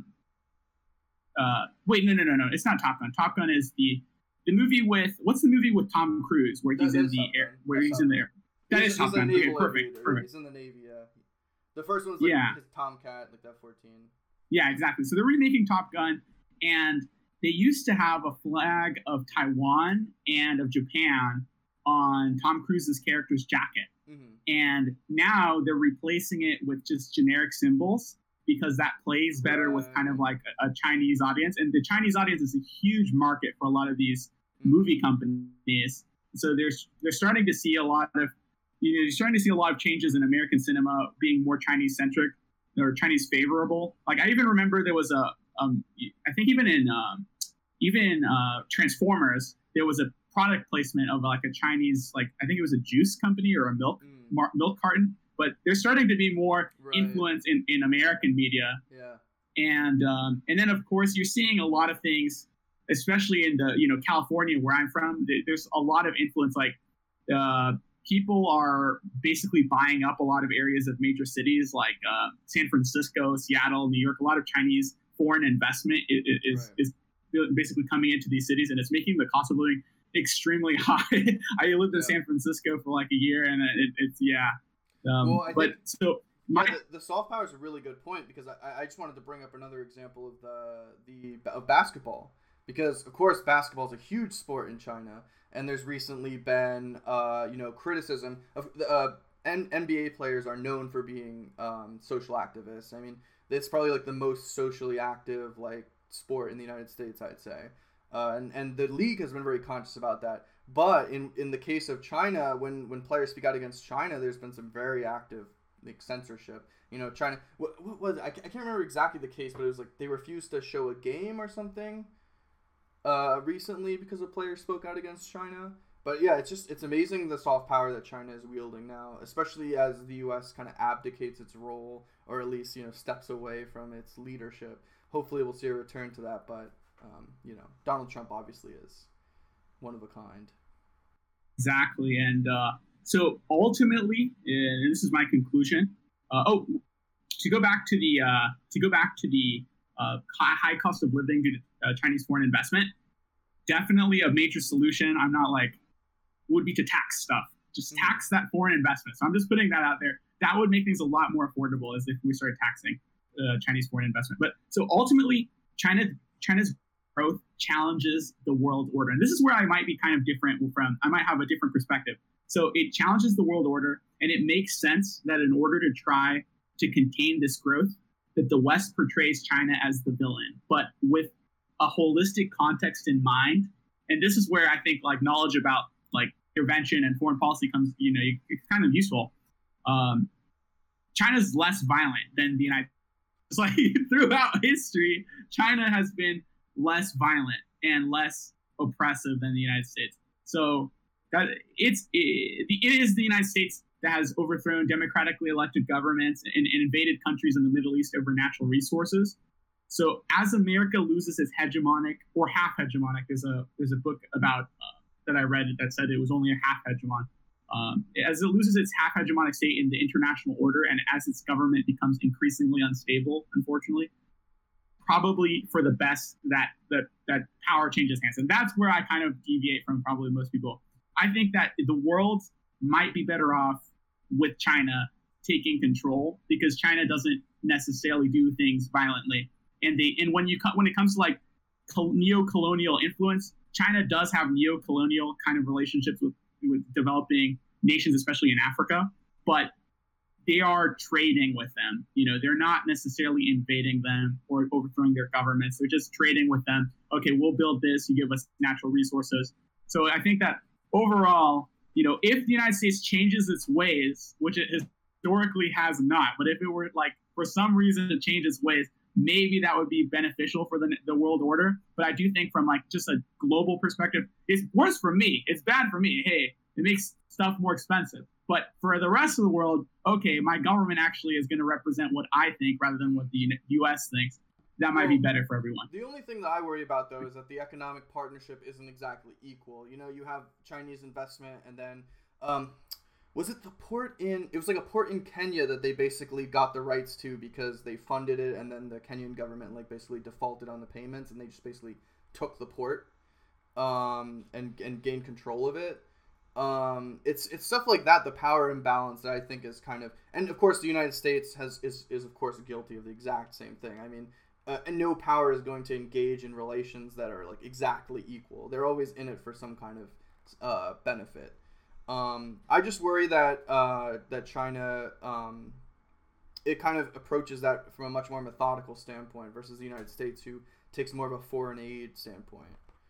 wait, no, it's not Top Gun. Top Gun is the movie with what's the movie with Tom Cruise where he's in the air, where he's in the air. That is Top Gun. Okay, perfect. He's in the Navy, yeah. The first one's his Tomcat, like that 14. Yeah, exactly. So they're remaking Top Gun, and they used to have a flag of Taiwan and of Japan on Tom Cruise's character's jacket. And now they're replacing it with just generic symbols because that plays better with kind of like a Chinese audience. And the Chinese audience is a huge market for a lot of these movie companies. So they're starting to see a lot of, you're starting to see a lot of changes in American cinema being more Chinese centric or Chinese favorable. Like I even remember there was I think even in Transformers, there was a product placement of like a Chinese, like I think it was a juice company or a milk carton. But there's starting to be more influence in American media. Yeah. And then of course you're seeing a lot of things, especially in the California where I'm from. There's a lot of influence. Like people are basically buying up a lot of areas of major cities like San Francisco, Seattle, New York. A lot of Chinese foreign investment is basically coming into these cities, and it's making the cost of living extremely high. I lived in San Francisco for like a year, and it's the soft power is a really good point, because I just wanted to bring up another example of basketball, because of course basketball is a huge sport in China, and there's recently been criticism of NBA players are known for being social activists. I mean, it's probably like the most socially active like sport in the United States, I'd say. And the league has been very conscious about that. But in the case of China, when players speak out against China, there's been some very active like censorship. China. What was I can't remember exactly the case, but it was like they refused to show a game or something recently because a player spoke out against China. But yeah, it's amazing the soft power that China is wielding now, especially as the U.S. kind of abdicates its role, or at least steps away from its leadership. Hopefully, we'll see a return to that, but. Donald Trump obviously is one of a kind. Exactly, and so ultimately, and this is my conclusion. To go back to the high cost of living due to Chinese foreign investment, definitely a major solution. I'm not would be to tax stuff. Just tax that foreign investment. So I'm just putting that out there. That would make things a lot more affordable as if we started taxing Chinese foreign investment. But so ultimately, China's growth challenges the world order. And this is where I might be kind of different I might have a different perspective. So it challenges the world order, and it makes sense that in order to try to contain this growth, that the West portrays China as the villain, but with a holistic context in mind. And this is where I think like knowledge about like intervention and foreign policy comes, it's kind of useful. China's less violent than the United States. It's like throughout history, China has been less violent and less oppressive than the United States. So that it is the United States that has overthrown democratically elected governments and invaded countries in the Middle East over natural resources. So as America loses its hegemonic or half hegemonic, there's a book about that I read that said it was only a half hegemon. As it loses its half hegemonic state in the international order, and as its government becomes increasingly unstable, unfortunately, probably for the best that power changes hands. And that's where I kind of deviate from probably most people. I think that the world might be better off with China taking control, because China doesn't necessarily do things violently. And when it comes to like neo-colonial influence, China does have neo-colonial kind of relationships with developing nations, especially in Africa, but they are trading with them. They're not necessarily invading them or overthrowing their governments. They're just trading with them. Okay, we'll build this. You give us natural resources. So I think that overall, if the United States changes its ways, which it historically has not, but if it were like for some reason to change its ways, maybe that would be beneficial for the world order. But I do think from like just a global perspective, it's worse for me. It's bad for me. Hey, it makes stuff more expensive. But for the rest of the world, okay, my government actually is going to represent what I think rather than what the U.S. thinks. That might be better for everyone. The only thing that I worry about, though, is that the economic partnership isn't exactly equal. You have Chinese investment, and then was it the port in? It was like a port in Kenya that they basically got the rights to because they funded it, and then the Kenyan government like basically defaulted on the payments, and they just basically took the port, and gained control of it. It's stuff like that, the power imbalance that I think is kind of, and of course the United States is of course guilty of the exact same thing. I mean, and no power is going to engage in relations that are like exactly equal. They're always in it for some kind of benefit. I just worry that that China it kind of approaches that from a much more methodical standpoint versus the United States, who takes more of a foreign aid standpoint.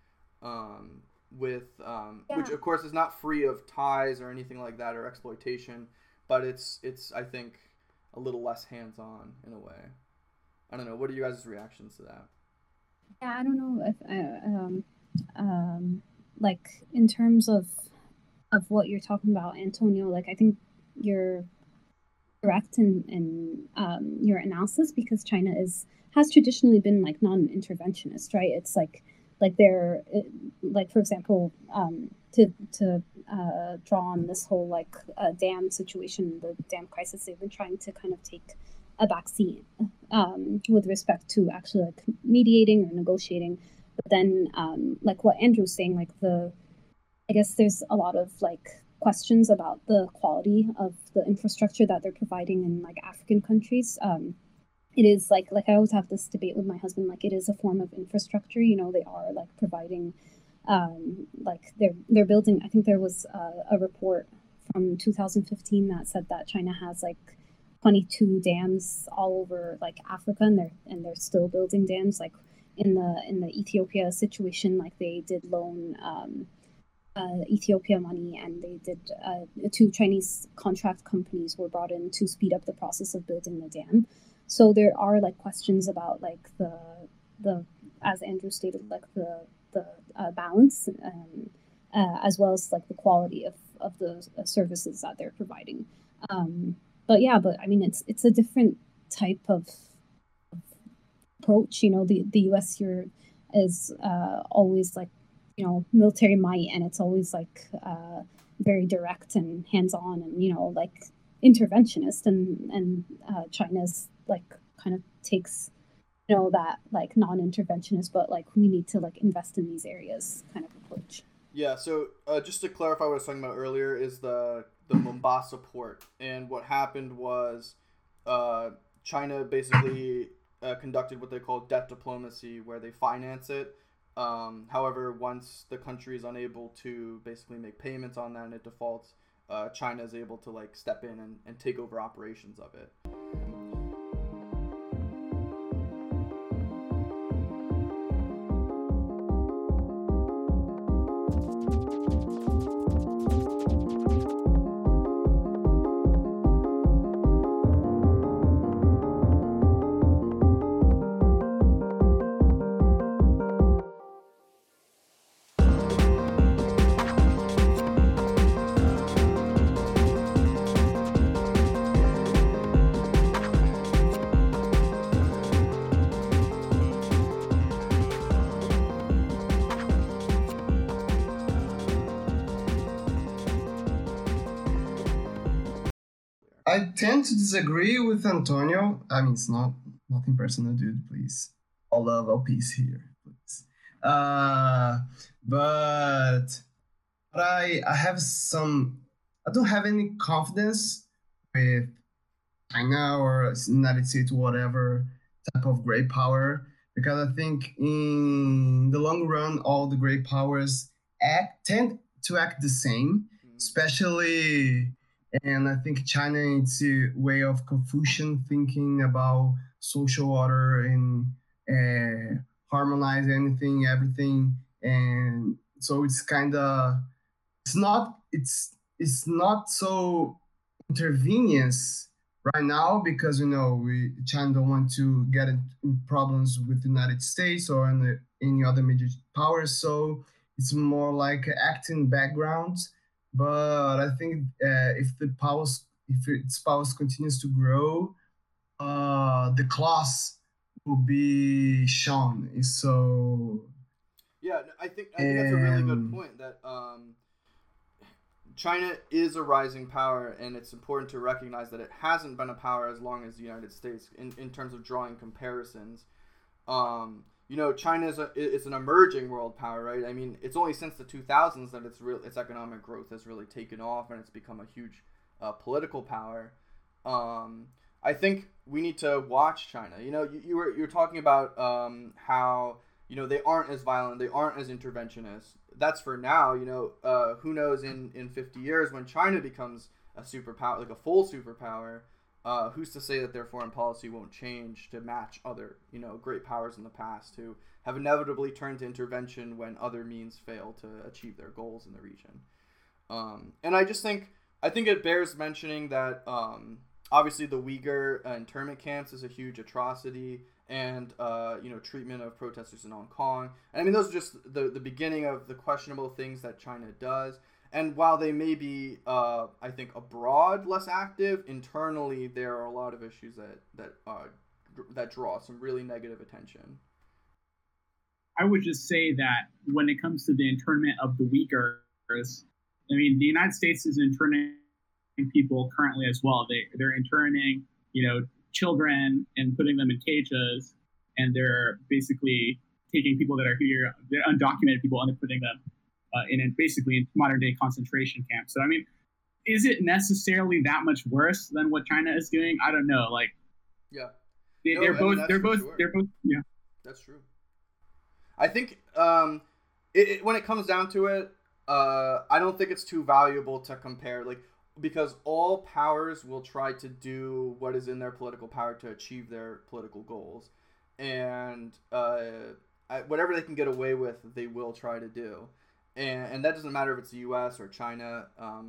Which of course is not free of ties or anything like that or exploitation, but it's I think a little less hands-on in a way. I don't know. What are you guys' reactions to that? Yeah, I don't know if like in terms of what you're talking about, Antonio. Like I think you're correct in your analysis, because China has traditionally been like non-interventionist, right? It's like they're like, for example, to draw on this whole like dam situation, the dam crisis, they've been trying to kind of take a backseat with respect to actually like mediating or negotiating. But then like what Andrew's saying, like I guess there's a lot of like questions about the quality of the infrastructure that they're providing in like African countries. It is like I always have this debate with my husband, like it is a form of infrastructure. They are like providing like they're building. I think there was a report from 2015 that said that China has like 22 dams all over like Africa, and they're still building dams. Like in the Ethiopia situation, like they did loan Ethiopia money, and they did 2 Chinese contract companies were brought in to speed up the process of building the dam. So there are like questions about like the as Andrew stated, like the balance, as well as like the quality of the services that they're providing. But I mean it's a different type of approach. The U.S. here is always like military might, and it's always like very direct and hands-on, and like interventionist, and China's like kind of takes that like non-interventionist, but like we need to like invest in these areas kind of approach. Yeah, so just to clarify what I was talking about earlier is the Mombasa port, and what happened was China basically conducted what they call debt diplomacy, where they finance it. However, once the country is unable to basically make payments on that and it defaults, China is able to like step in and take over operations of it. I tend to disagree with Antonio. I mean, it's nothing personal, dude. Please, all love, all peace here, please. Uh, but I have some. I don't have any confidence with China or United States, whatever type of great power, because I think in the long run, all the great powers tend to act the same, especially. And I think China, it's a way of Confucian thinking about social order and harmonize anything, everything. And so it's not so intervenience right now, because China don't want to get in problems with the United States or any other major powers. So it's more like acting background. But I think if its powers continues to grow, the class will be shown. So yeah, I think that's a really good point. That China is a rising power, and it's important to recognize that it hasn't been a power as long as the United States in terms of drawing comparisons. China is an emerging world power, right? I mean, it's only since the 2000s that its economic growth has really taken off, and it's become a huge political power. I think we need to watch China. You were talking about how they aren't as violent, they aren't as interventionist. That's for now. Who knows in 50 years when China becomes a superpower, like a full superpower. Who's to say that their foreign policy won't change to match other, great powers in the past who have inevitably turned to intervention when other means fail to achieve their goals in the region. And I think it bears mentioning that obviously the Uyghur internment camps is a huge atrocity, and treatment of protesters in Hong Kong. And I mean, those are just the beginning of the questionable things that China does. And while they may be, I think, abroad less active, internally there are a lot of issues that draw some really negative attention. I would just say that when it comes to the internment of the Uyghurs, I mean, the United States is interning people currently as well. They're interning, children and putting them in cages, and they're basically taking people that are here, they're undocumented people, and they're putting them basically in modern day concentration camps. So I mean, is it necessarily that much worse than what China is doing? I don't know. They're both. Yeah, that's true. I think when it comes down to it, I don't think it's too valuable to compare, because all powers will try to do what is in their political power to achieve their political goals, and whatever they can get away with, they will try to do. And that doesn't matter if it's the U.S. or China.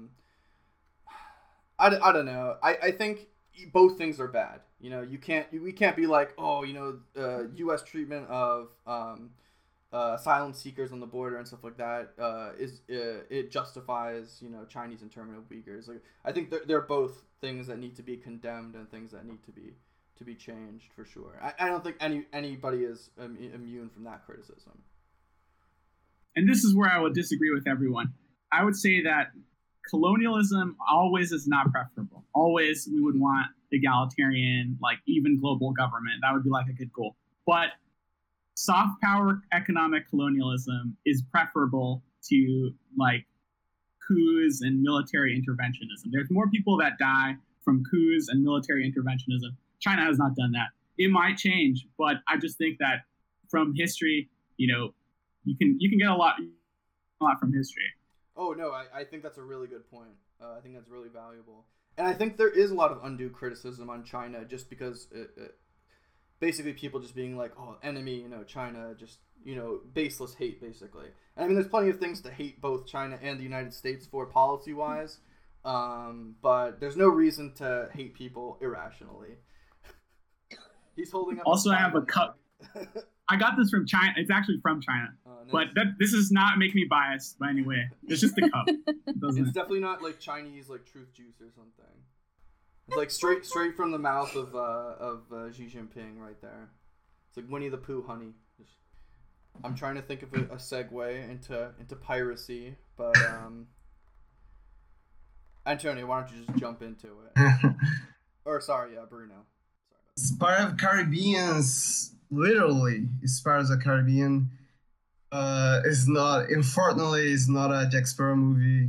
I don't know. I think both things are bad. We can't be like, U.S. treatment of asylum seekers on the border and stuff like that it justifies Chinese internment of Uyghurs. I think they're both things that need to be condemned and things that need to be changed for sure. I don't think anybody is immune from that criticism. And this is where I would disagree with everyone. I would say that colonialism always is not preferable. Always we would want egalitarian, even global government. That would be a good goal. But soft power economic colonialism is preferable to coups and military interventionism. There's more people that die from coups and military interventionism. China has not done that. It might change, but I just think that from history, you can get a lot from history. Oh no, I think that's a really good point. I think that's really valuable, and I think there is a lot of undue criticism on China just because basically people just being like, oh, enemy, China, just baseless hate basically. And I mean, there's plenty of things to hate both China and the United States for policy wise, but there's no reason to hate people irrationally. He's holding up. Also, I have a cup. I got this from China. It's actually from China. Nice. But this is not make me biased by any way. It's just a cup. It's definitely not like Chinese like truth juice or something. It's like straight from the mouth of Xi Jinping right there. It's like Winnie the Pooh honey. I'm trying to think of a segue into piracy, but Antonio, why don't you just jump into it? Or sorry, Bruno. It's part of Caribbeans, literally. It's part of the Caribbean. It's not, unfortunately, it's not a Jack Sparrow movie.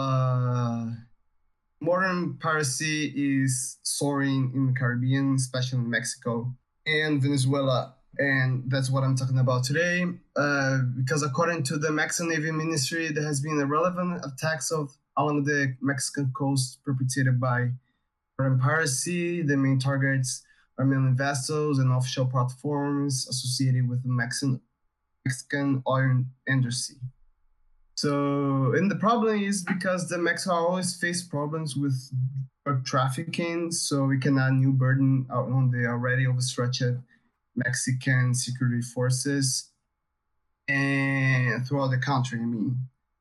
Modern piracy is soaring in the Caribbean, especially in Mexico and Venezuela. And that's what I'm talking about today. Because according to the Mexican Navy Ministry, there has been irrelevant attacks along the Mexican coast perpetrated by foreign piracy. The main targets are mainland vessels and offshore platforms associated with the Mexican oil industry. So, and the problem is because the Mexico always face problems with drug trafficking, so we can add new burden on the already overstretched Mexican security forces and throughout the country. I mean,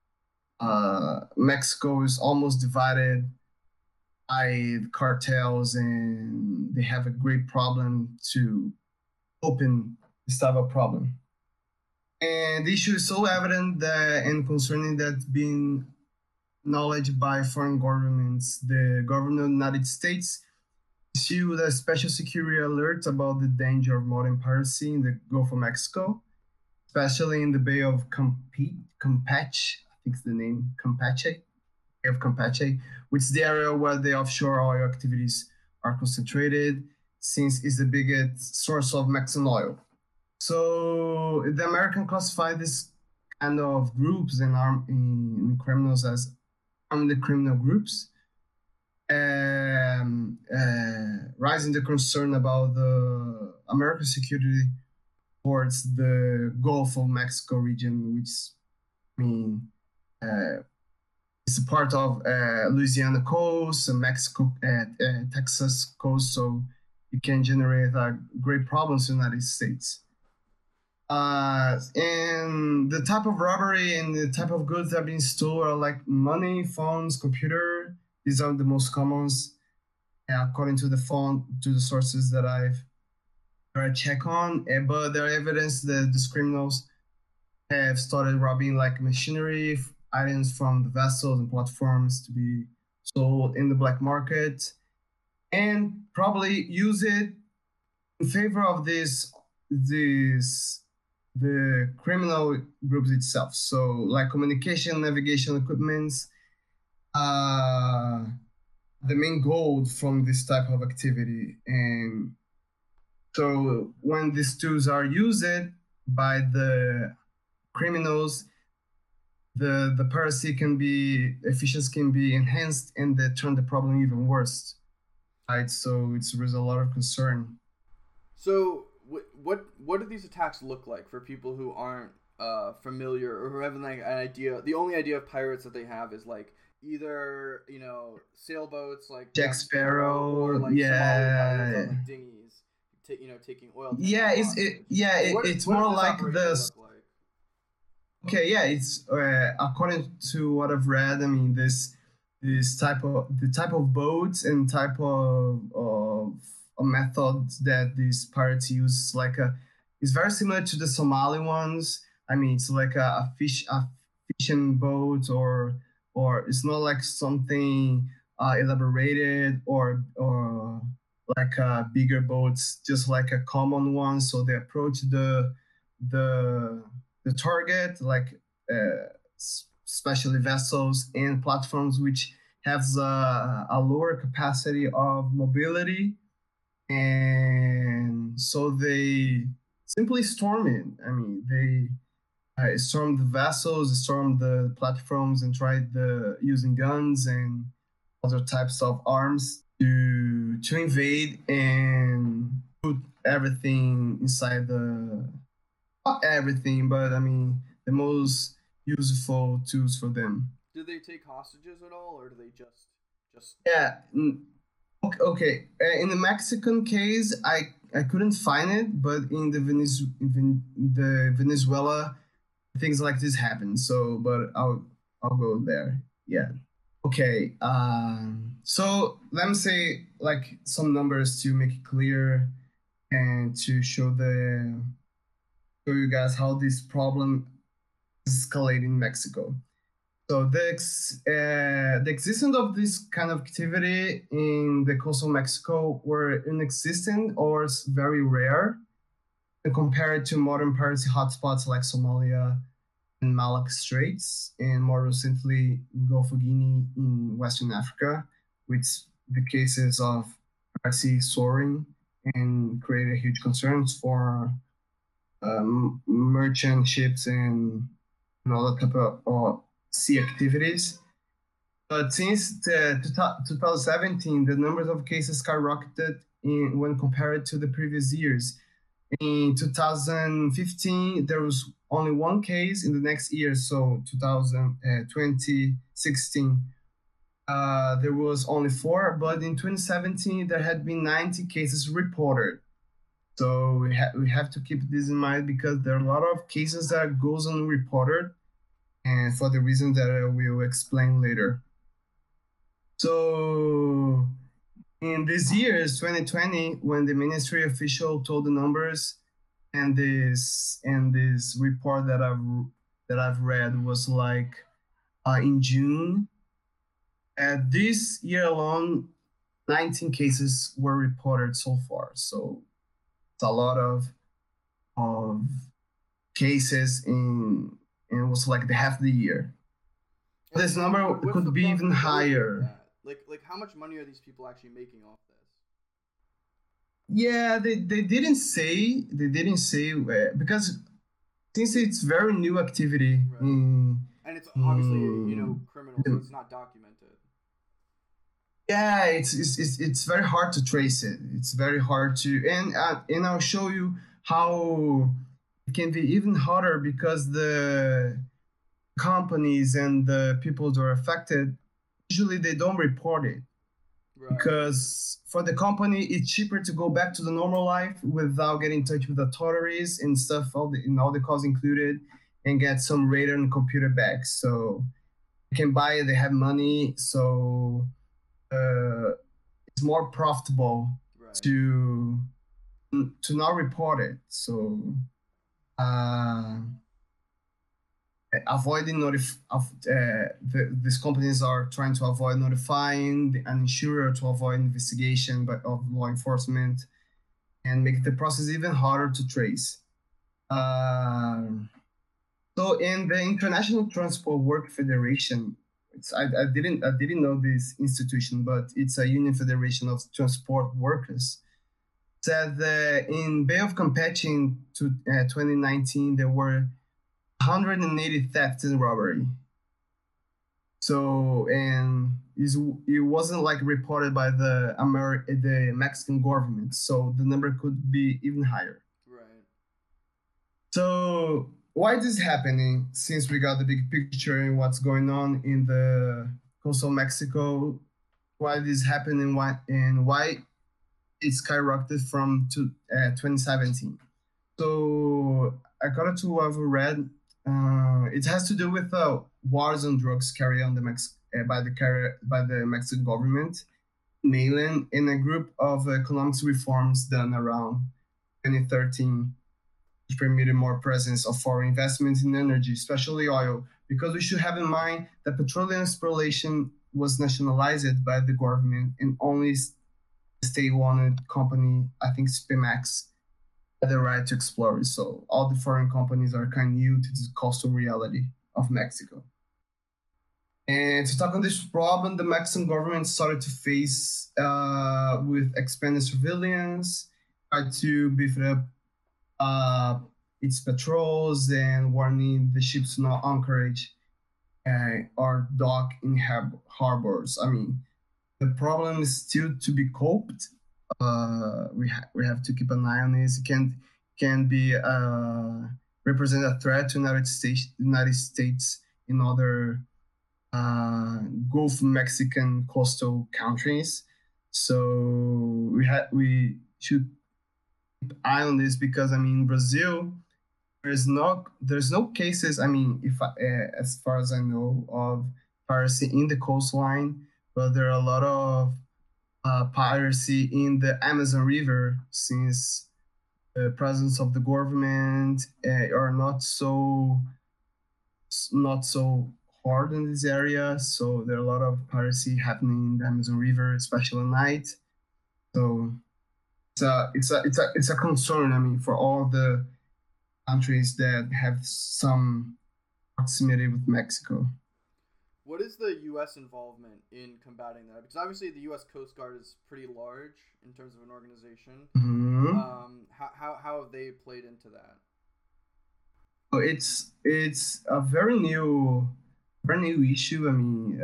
Mexico is almost divided by cartels, and they have a great problem to open this type of problem. And the issue is so evident that and concerning that being acknowledged by foreign governments. The government of the United States issued a special security alert about the danger of modern piracy in the Gulf of Mexico, especially in the Bay of Campeche, I think it's the name, Campeche, Bay of Campeche, which is the area where the offshore oil activities are concentrated, since it's the biggest source of Mexican oil. So the American classified this kind of groups and in criminals as armed criminal groups, rising the concern about the American security towards the Gulf of Mexico region, which it's a part of Louisiana coast, Mexico, Texas coast, so it can generate great problems in the United States. And the type of robbery and the type of goods that are being stolen are like money, phones, computer. These are the most commons, according to the sources that I've checked on. But there are evidence that these criminals have started robbing like machinery, items from the vessels and platforms to be sold in the black market, and probably use it in favor of the criminal groups itself. So like communication, navigation equipments, the main goal from this type of activity. And so when these tools are used by the criminals, the piracy efficiency can be enhanced, and they turn the problem even worse. Right? So there's a lot of concern. So what do these attacks look like for people who aren't familiar or who have like an idea? The only idea of pirates that they have is like either sailboats like Jack Sparrow, or like Somali pirates on like dinghies, taking oil. It's more like this. Okay, yeah, it's according to what I've read. I mean, the type of boats and type of methods that these pirates use, it's very similar to the Somali ones. I mean, it's like a fishing boat, or it's not like something elaborated or like bigger boats, just like a common one. So they approach the target, like especially vessels and platforms which has a lower capacity of mobility, and so they simply storm it. I mean, stormed the vessels, stormed the platforms, and tried using guns and other types of arms to invade and put everything inside the not everything, but I mean the most useful tools for them. Did they take hostages at all, or do they just? Yeah. Okay. In the Mexican case, I couldn't find it, but in the Venezuela, things like this happen. So, but I'll go there. Yeah. Okay. So let me say like some numbers to make it clear and to show you guys how this problem escalated in Mexico. So the existence of this kind of activity in the coast of Mexico were inexistent or very rare compared to modern piracy hotspots like Somalia and Malacca Straits, and more recently Gulf of Guinea in Western Africa, with the cases of piracy soaring and created huge concerns for merchant ships and other type of sea activities. But since 2017, the numbers of cases skyrocketed when compared to the previous years. In 2015, there was only one case. In the next year, so 2016, there was only 4. But in 2017, there had been 90 cases reported. So we have to keep this in mind because there are a lot of cases that goes unreported, and for the reason that I will explain later. So in these years, 2020, when the ministry official told the numbers, and this report that I've read was like in June. This year alone, 19 cases were reported so far. So it's a lot of cases in it was like the half of the year. This number could be even higher. Like how much money are these people actually making off this? Yeah, they didn't say because since it's very new activity, right. And it's obviously criminal, so it's not documented. Yeah, it's very hard to trace it. It's very hard to and I'll show you how it can be even harder because the companies and the people that are affected usually they don't report it. Right. Because for the company it's cheaper to go back to the normal life without getting in touch with authorities and stuff, all the costs included, and get some radar and computer back. So they can buy it, they have money, so it's more profitable right. to not report it. So avoiding these companies are trying to avoid notifying an insurer to avoid investigation of law enforcement and make the process even harder to trace. So in the International Transport Work Federation, I didn't know this institution, but it's a union federation of transport workers. Said that in Bay of Campeche in 2019 there were 180 thefts and robbery. So and it wasn't like reported by the Mexican government, so the number could be even higher. Right. So why this is happening? Since we got the big picture and what's going on in the coast of Mexico, why this is happening? Why it skyrocketed from 2017? So according to what I've read, it has to do with wars on drugs carried on by the Mexican government, mainland, in a group of economic reforms done around 2013. Permitted more presence of foreign investments in energy, especially oil, because we should have in mind that petroleum exploration was nationalized by the government and only the state-owned company, I think Pemex, had the right to explore it. So all the foreign companies are kind of new to the coastal reality of Mexico. And to talk on this problem, the Mexican government started to face with expanded surveillance, tried to beef it up its patrols and warning the ships to not anchorage or dock in harbors. I mean, the problem is still to be coped. We have to keep an eye on this. It can be represent a threat to United States in other Gulf Mexican coastal countries. So we should keep eye on this because I mean Brazil, there's no cases. I mean, if as far as I know of piracy in the coastline, but there are a lot of piracy in the Amazon River since the presence of the government are not so hard in this area. So there are a lot of piracy happening in the Amazon River, especially at night. So it's a concern. I mean, for all the countries that have some proximity with Mexico. What is the U.S. involvement in combating that? Because obviously the U.S. Coast Guard is pretty large in terms of an organization. Mm-hmm. How have they played into that? So it's a very new issue. I mean,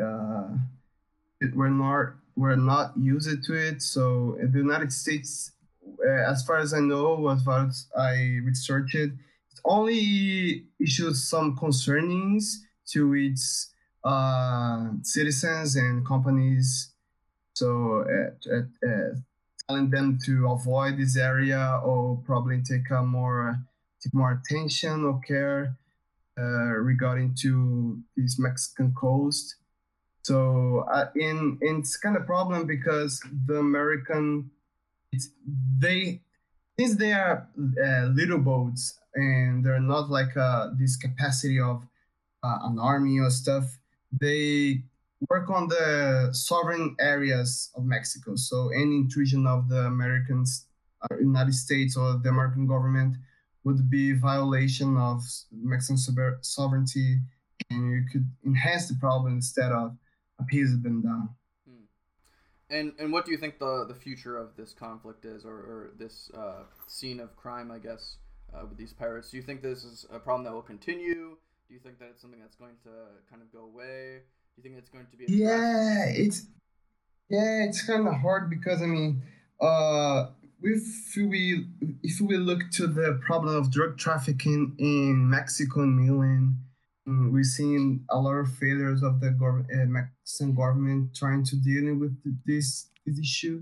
we're not used to it. So in the United States, as far as I know, as far as I researched it only issues some concernings to its citizens and companies. So telling them to avoid this area or probably take more attention or care regarding to this Mexican coast. So it's kind of problem because the American, since they are little boats and they're not like this capacity of an army or stuff, they work on the sovereign areas of Mexico. So any intrusion of the United States or the American government would be violation of Mexican sovereignty, and you could enhance the problem instead of appease them down. And what do you think the future of this conflict is, or this scene of crime, I guess, with these pirates? Do you think this is a problem that will continue? Do you think that it's something that's going to kind of go away? Do you think it's going to be addressed? It's kind of hard because I mean, if we look to the problem of drug trafficking in Mexico and Milan, we've seen a lot of failures of the Mexican government trying to deal with this issue.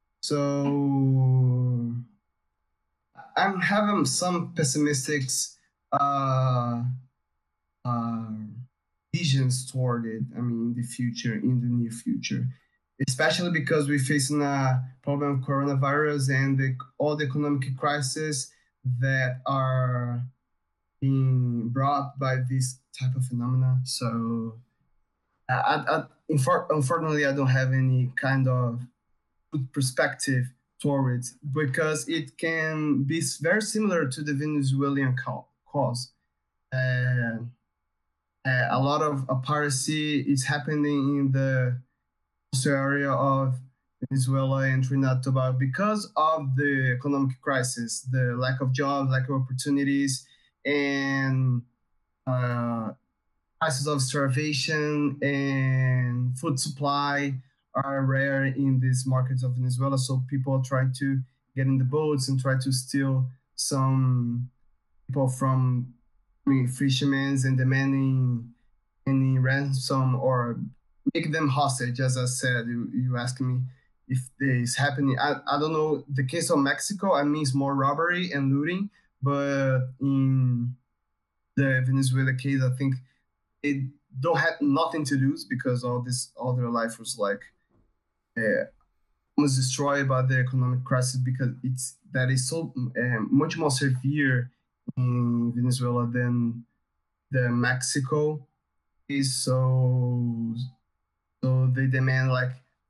So I'm having some pessimistic visions toward it. I mean, in the near future, especially because we're facing a problem of coronavirus and all the economic crises that are being brought by this type of phenomena. So unfortunately, I don't have any kind of good perspective toward it because it can be very similar to the Venezuelan cause. A lot of piracy is happening in the coastal area of Venezuela and Trinidad and Tobago because of the economic crisis, the lack of jobs, lack of opportunities, and crisis of starvation and food supply are rare in these markets of Venezuela. So people try to get in the boats and try to steal some people from fishermen and demanding any ransom or make them hostage. As I said, you asked me if this is happening. I don't know. The case of Mexico, I mean, it's more robbery and looting, but in the Venezuela case, I think it don't have nothing to lose because all their life was like almost destroyed by the economic crisis because that is so much more severe in Venezuela than the Mexico is. So they demand like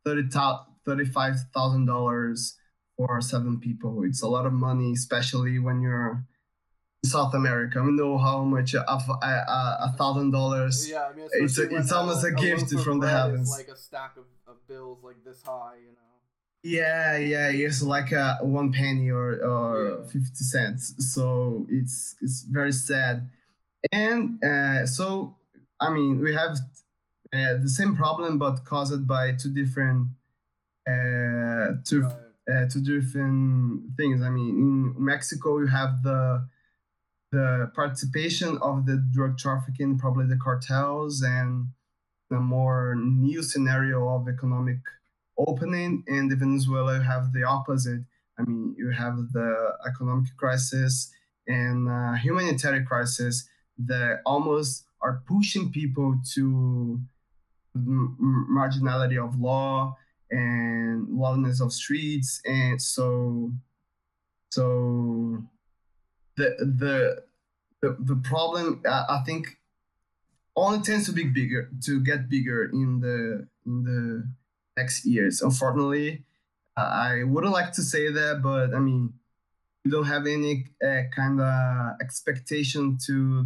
$35,000 for 7 people. It's a lot of money, especially when you're in South America. We know how much $1,000. Yeah, I mean, it's almost a gift from the heavens. Like a stack of bills like this high, you know. Yeah, it's like a 1 penny or Yeah. 50 cents. So it's very sad. And so I mean we have the same problem, but caused by Right. two different things. I mean, in Mexico, you have the participation of the drug trafficking, probably the cartels, and a more new scenario of economic opening. And in Venezuela, you have the opposite. I mean, you have the economic crisis and humanitarian crisis that almost are pushing people to marginality of law and lawlessness of streets. And so the the the problem, I think, only tends to be bigger, to get bigger in the next years. Unfortunately, I wouldn't like to say that, but I mean, we don't have any kind of expectation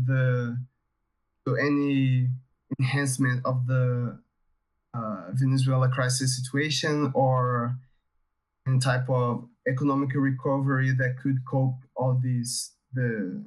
to any enhancement of the Venezuela crisis situation, or any type of economic recovery that could cope all these the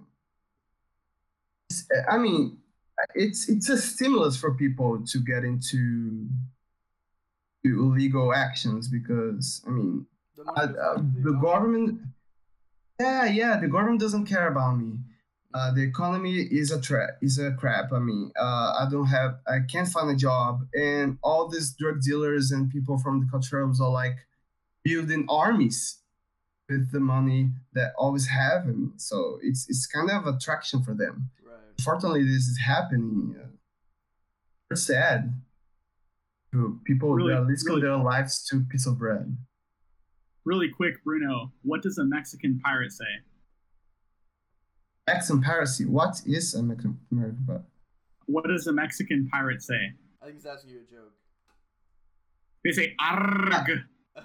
I mean, it's a stimulus for people to get into illegal actions, because I mean, The money doesn't come to the the economy. government, yeah, the government doesn't care about me. The economy is a crap. I mean, I can't find a job, and all these drug dealers and people from the cartels are like building armies with the money that always have. And so it's kind of attraction for them. Right. Unfortunately, this is happening. It's sad to people that Really, are risking really, their lives to a piece of bread. really quick, Bruno. What does a Mexican pirate say? Mexican piracy. What is a Mexican American? What does a Mexican pirate say? I think he's asking you a joke. They say arg.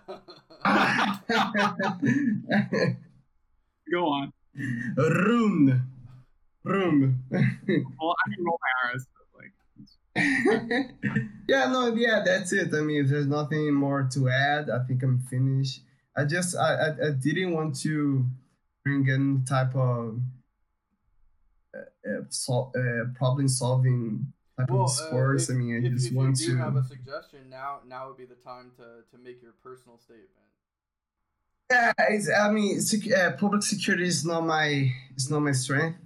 Go on. Run. Room. Well, I can roll my R's. Yeah, that's it. I mean, there's nothing more to add. I think I'm finished. I didn't want to bring any type of problem solving type of Well, discourse. I mean, I just if you want do have to. a suggestion, now would be the time to make your personal statement. Yeah, I mean, public security is not my strength.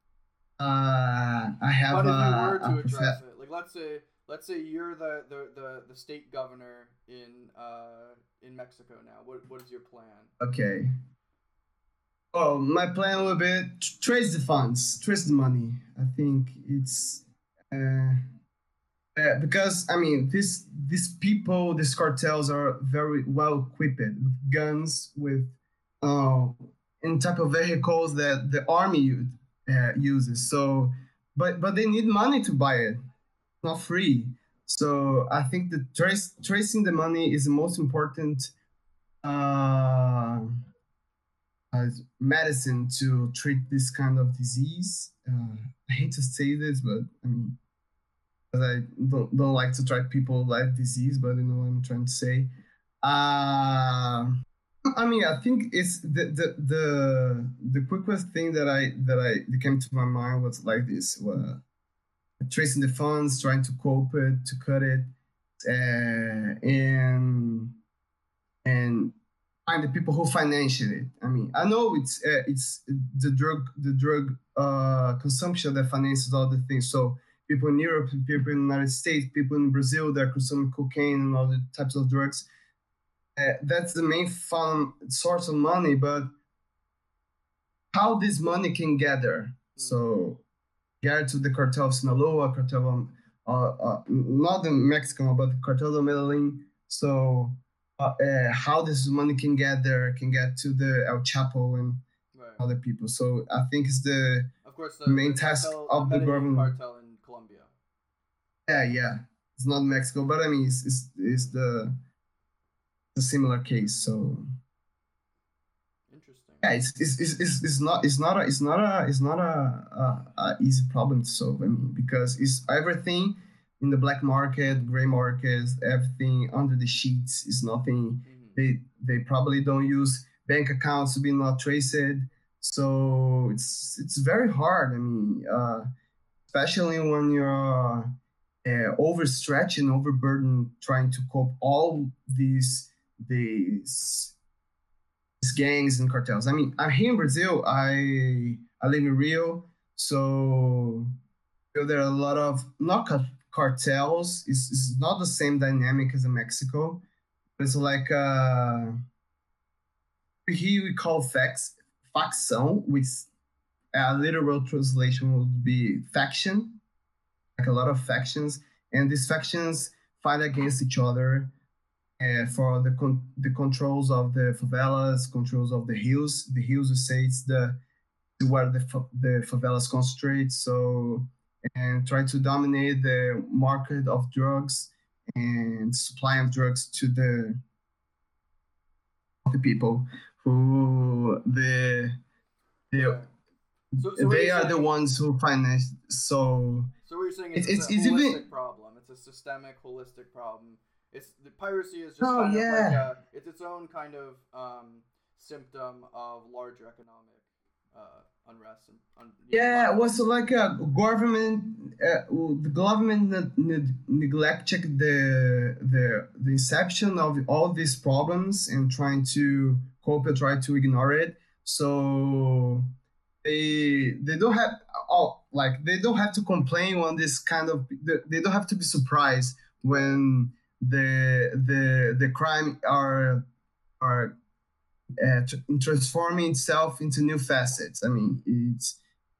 I have But if you were to a address it, like let's say you're the state governor in Mexico now. What is your plan? okay. Oh, my plan will be trace the funds, trace the money. I think it's because I mean these people, these cartels are very well equipped with guns, with uh, in type of vehicles that the army uses. So, but they need money to buy it, not free. So I think the tracing the money is the most important uh, medicine to treat this kind of disease. I hate to say this, but I mean, because I don't like to track people like disease, but you know what I'm trying to say. I mean, I think it's the quickest thing that came to my mind was like this: tracing the funds, trying to cope it, to cut it, and find the people who financial it. I mean, I know it's the drug consumption that finances all the things. So people in Europe, people in the United States, people in Brazil that are consuming cocaine and all the types of drugs. That's the main source of money. But how this money can gather? So gather to the cartel of Sinaloa, cartel of not in Mexico, but the cartel of Medellin. So how this money can get to the El Chapo and other people. So I think it's of course the main task of the government. Cartel in Colombia. Yeah, it's not Mexico, but I mean it's the similar case. So interesting. yeah, it's not a easy problem to solve. I mean, because it's everything in the black market, gray markets, everything under the sheets is nothing. they probably don't use bank accounts to be not traced. So it's very hard. I mean, especially when you're overstretched and overburdened trying to cope all these gangs and cartels. I mean, I'm here in Brazil. I live in Rio, so there are a lot of not cartels. It's not the same dynamic as in Mexico. It's like here we call facção, which a literal translation would be faction, like a lot of factions, and these factions fight against each other for the controls of the favelas, controls of the hills. The hills, we say, it's where the favelas concentrate. So, and try to dominate the market of drugs and supply of drugs to the people who So they are the ones who finance. So what you're saying is it's a holistic even problem. It's a systemic, holistic problem. It's the piracy is just oh kind of like yeah. it's its own kind of symptom of larger economic unrest and Yeah, it violence. was like a government. The government neglected the inception of all these problems and trying to cope and try to ignore it. So they don't have they don't have to complain on this kind of. They don't have to be surprised when the crime are transforming itself into new facets. I mean, it's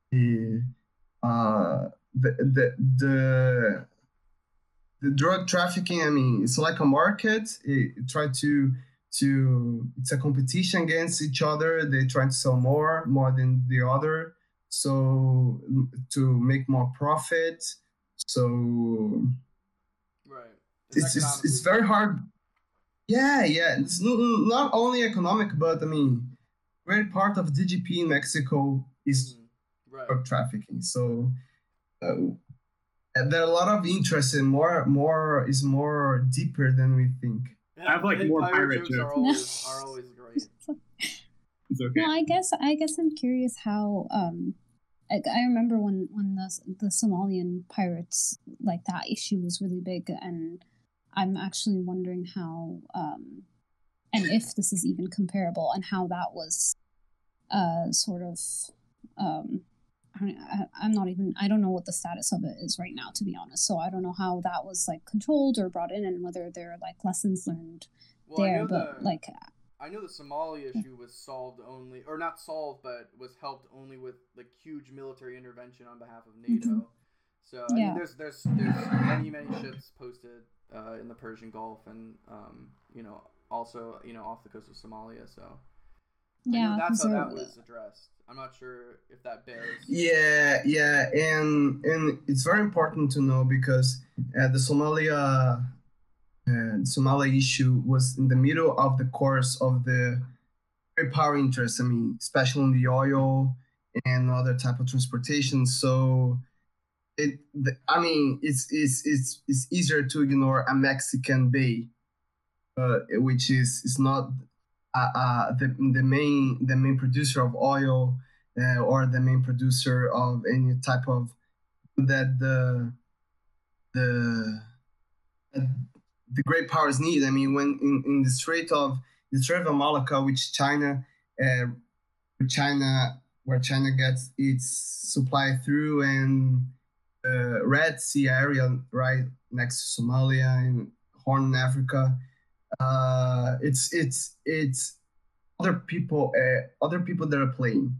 uh, the, the the the drug trafficking. I mean, it's like a market. It try to it's a competition against each other. They try to sell more than the other, so to make more profit. So Right. it's very hard. Yeah, it's not only economic, but I mean, great part of GDP in Mexico is right. drug trafficking. So there are a lot of interest and more is more deeper than we think. Yeah, I have like more pirate jokes are always great. It's okay. No, I guess I'm curious how I remember when the Somalian pirates, like, that issue was really big, and I'm actually wondering how and if this is even comparable, and how that was sort of I don't know what the status of it is right now, to be honest. So I don't know how that was like controlled or brought in, and whether there are like lessons learned there. But like, I know the Somali issue was solved only, or not solved, but was helped only with like huge military intervention on behalf of NATO. Mm-hmm. So I mean, there's many ships posted in the Persian Gulf, and also off the coast of Somalia. So yeah, that's how that was addressed. I'm not sure if that bears. Yeah, and it's very important to know because the Somalia issue was in the middle of the course of the great power interests. I mean, especially in the oil and other type of transportation. So it's easier to ignore a Mexican bay, which is not the main producer of oil or the main producer of any type of that the great powers need. I mean, when in the Strait of Malacca, which where China gets its supply through, and the Red Sea area right next to Somalia and Horn Africa. It's other people that are playing.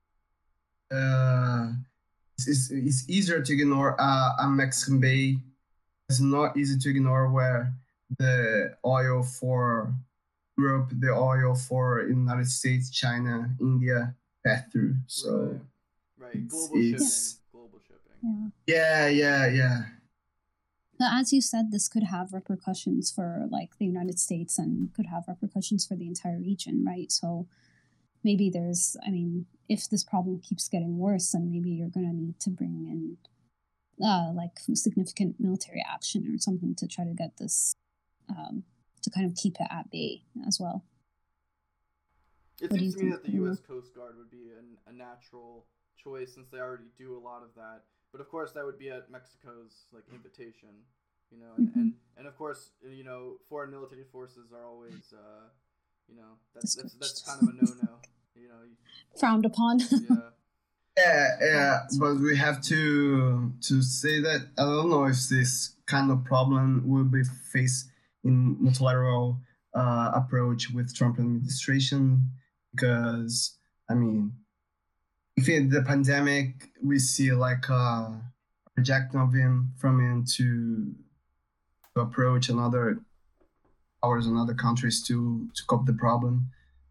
It's easier to ignore a Mexican bay. It's not easy to ignore where the oil for Europe, the oil for United States, China, India pass through. So right. Global shipping. Yeah. Now, as you said, this could have repercussions for like the United States and could have repercussions for the entire region, right? So maybe if this problem keeps getting worse, then maybe you're going to need to bring in like significant military action or something to try to get this to kind of keep it at bay as well. It What do seems you to me think, that the Bruno? U.S. Coast Guard would be a natural choice since they already do a lot of that. But of course, that would be at Mexico's like invitation, you know, and of course, you know, foreign military forces are always, you know, that's kind of a no-no, you know. Frowned upon. Yeah. Yeah, but we have to say that I don't know if this kind of problem will be faced in multilateral approach with Trump administration, because I mean, if in the pandemic we see like a rejection of him from him to approach another powers and other countries to cope the problem.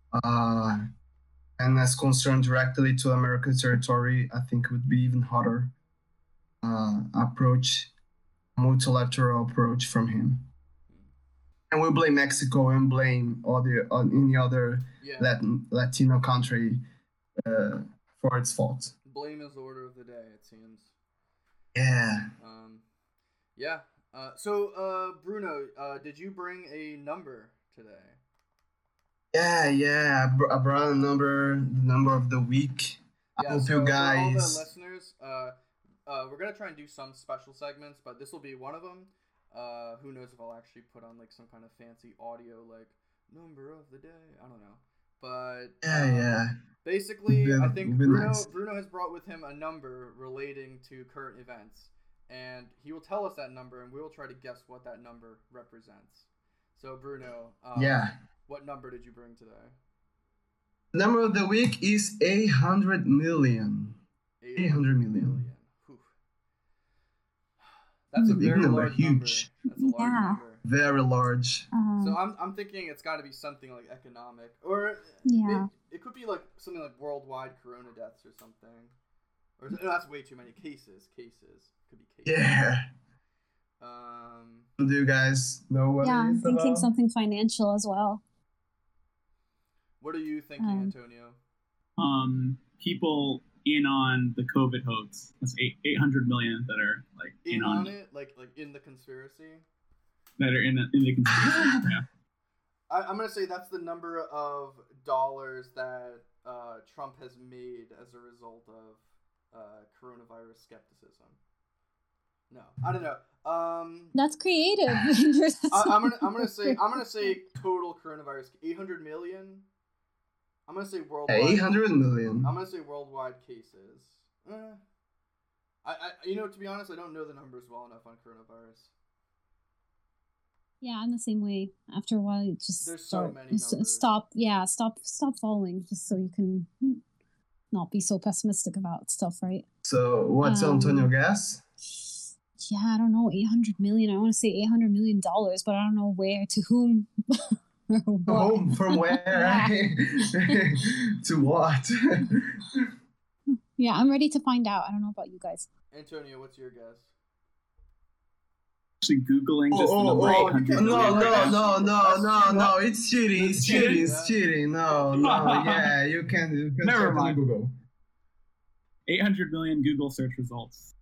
And as concerned directly to American territory, I think it would be even harder multilateral approach from him. And we blame Mexico and blame any other Latino country for its fault. Blame is the order of the day, it seems. Yeah. Yeah. So, Bruno, did you bring a number today? Yeah. I brought the number of the week. Yeah, I hope so you guys. For all the listeners, we're gonna try and do some special segments, but this will be one of them. Who knows if I'll actually put on like some kind of fancy audio, like number of the day. I don't know, but yeah. Basically, I think Bruno nice. Bruno has brought with him a number relating to current events, and he will tell us that number, and we will try to guess what that number represents. So, Bruno, what number did you bring today? Number of the week is 800 million. 800 million. Whew. That's a very number, large huge. number. That's a large number. Very large. So I'm thinking it's got to be something like economic, or it could be like something like worldwide corona deaths or something. Or no, that's way too many cases. Could be cases. Yeah. Do you guys know what it is I'm thinking about? something financial as well. What are you thinking, Antonio? People in on the COVID hoax. That's 800 million that are like in on it, like in the conspiracy. That are in the conspiracy. Yeah. I'm gonna say that's the number of dollars that Trump has made as a result of coronavirus skepticism. No, I don't know. That's creative. I'm gonna say total coronavirus 800 million. I'm gonna say worldwide. 800 million. I'm gonna say worldwide cases. To be honest, I don't know the numbers well enough on coronavirus. Yeah, I'm the same way. After a while, you just There's so many numbers. Stop following, just so you can not be so pessimistic about stuff, right? So what's Antonio guess? Yeah, I don't know, 800 million. I want to say $800 million, but I don't know where, to whom. From where? To what? Yeah, I'm ready to find out. I don't know about you guys. Antonio, what's your guess? Actually Googling just the number 800 million. No, it's cheating. No, yeah, you can Never mind. Google. 800 million Google search results.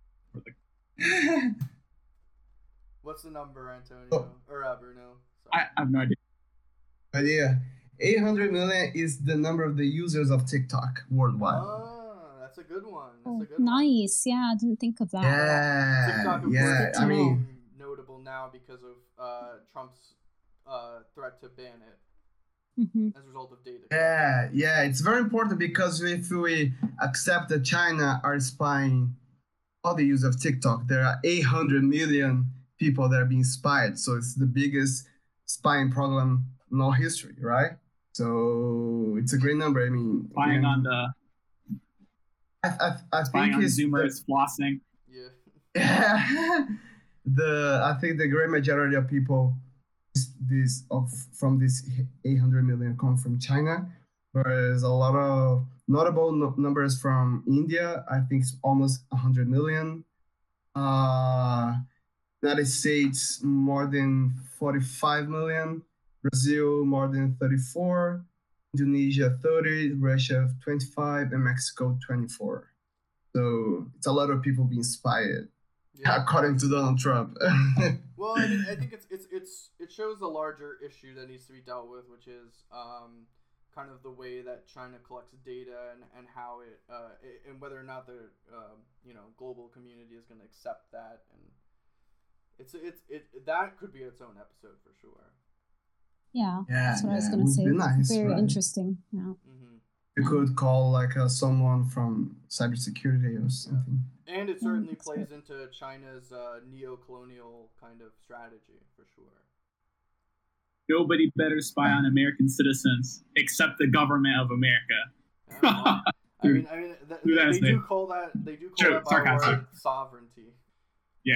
What's the number, Antonio? Or Bruno? I have no idea. But yeah, 800 million is the number of the users of TikTok worldwide. That's a good one. Nice. Yeah, I didn't think of that. Yeah, TikTok, of course, I mean, notable now because of Trump's threat to ban it as a result of data. Yeah, it's very important because if we accept that China are spying all the use of TikTok, there are 800 million people that are being spied. So it's the biggest spying problem in all history, right? So it's a great number. I mean, spying on the. I think on Zoomers flossing. Yeah. I think the great majority of people from this 800 million come from China, whereas a lot of notable numbers from India. I think it's almost 100 million. United States more than 45 million. Brazil more than 34. Indonesia 30, Russia 25, and Mexico 24. So it's a lot of people being spied, according to Donald Trump. Well, I think it it shows a larger issue that needs to be dealt with, which is kind of the way that China collects data and how it and whether or not the global community is going to accept that, and that could be its own episode for sure. Yeah, that's what I was going to say. Nice, very right? interesting. Yeah. Mm-hmm. You could call like someone from cybersecurity or something. Yeah. And it certainly plays into China's neo-colonial kind of strategy for sure. Nobody better spy on American citizens except the government of America. Well, they do call that word sovereignty. Yeah.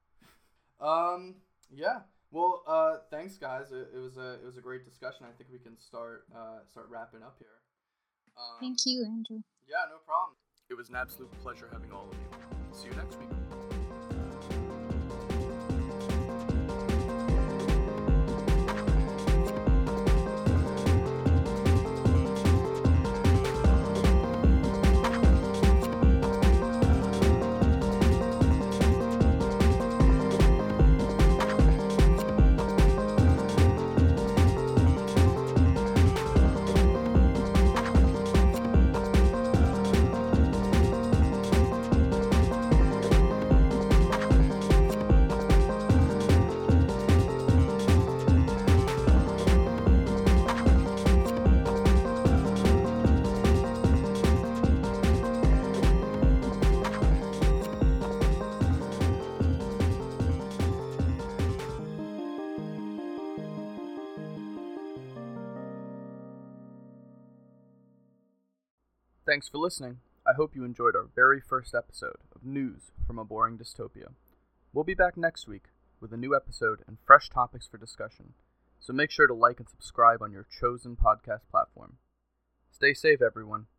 Yeah. Well, thanks guys. It was a great discussion. I think we can start wrapping up here. Thank you, Andrew. Yeah, no problem. It was an absolute pleasure having all of you. See you next week. Thanks for listening. I hope you enjoyed our very first episode of News from a Boring Dystopia. We'll be back next week with a new episode and fresh topics for discussion, so make sure to like and subscribe on your chosen podcast platform. Stay safe, everyone.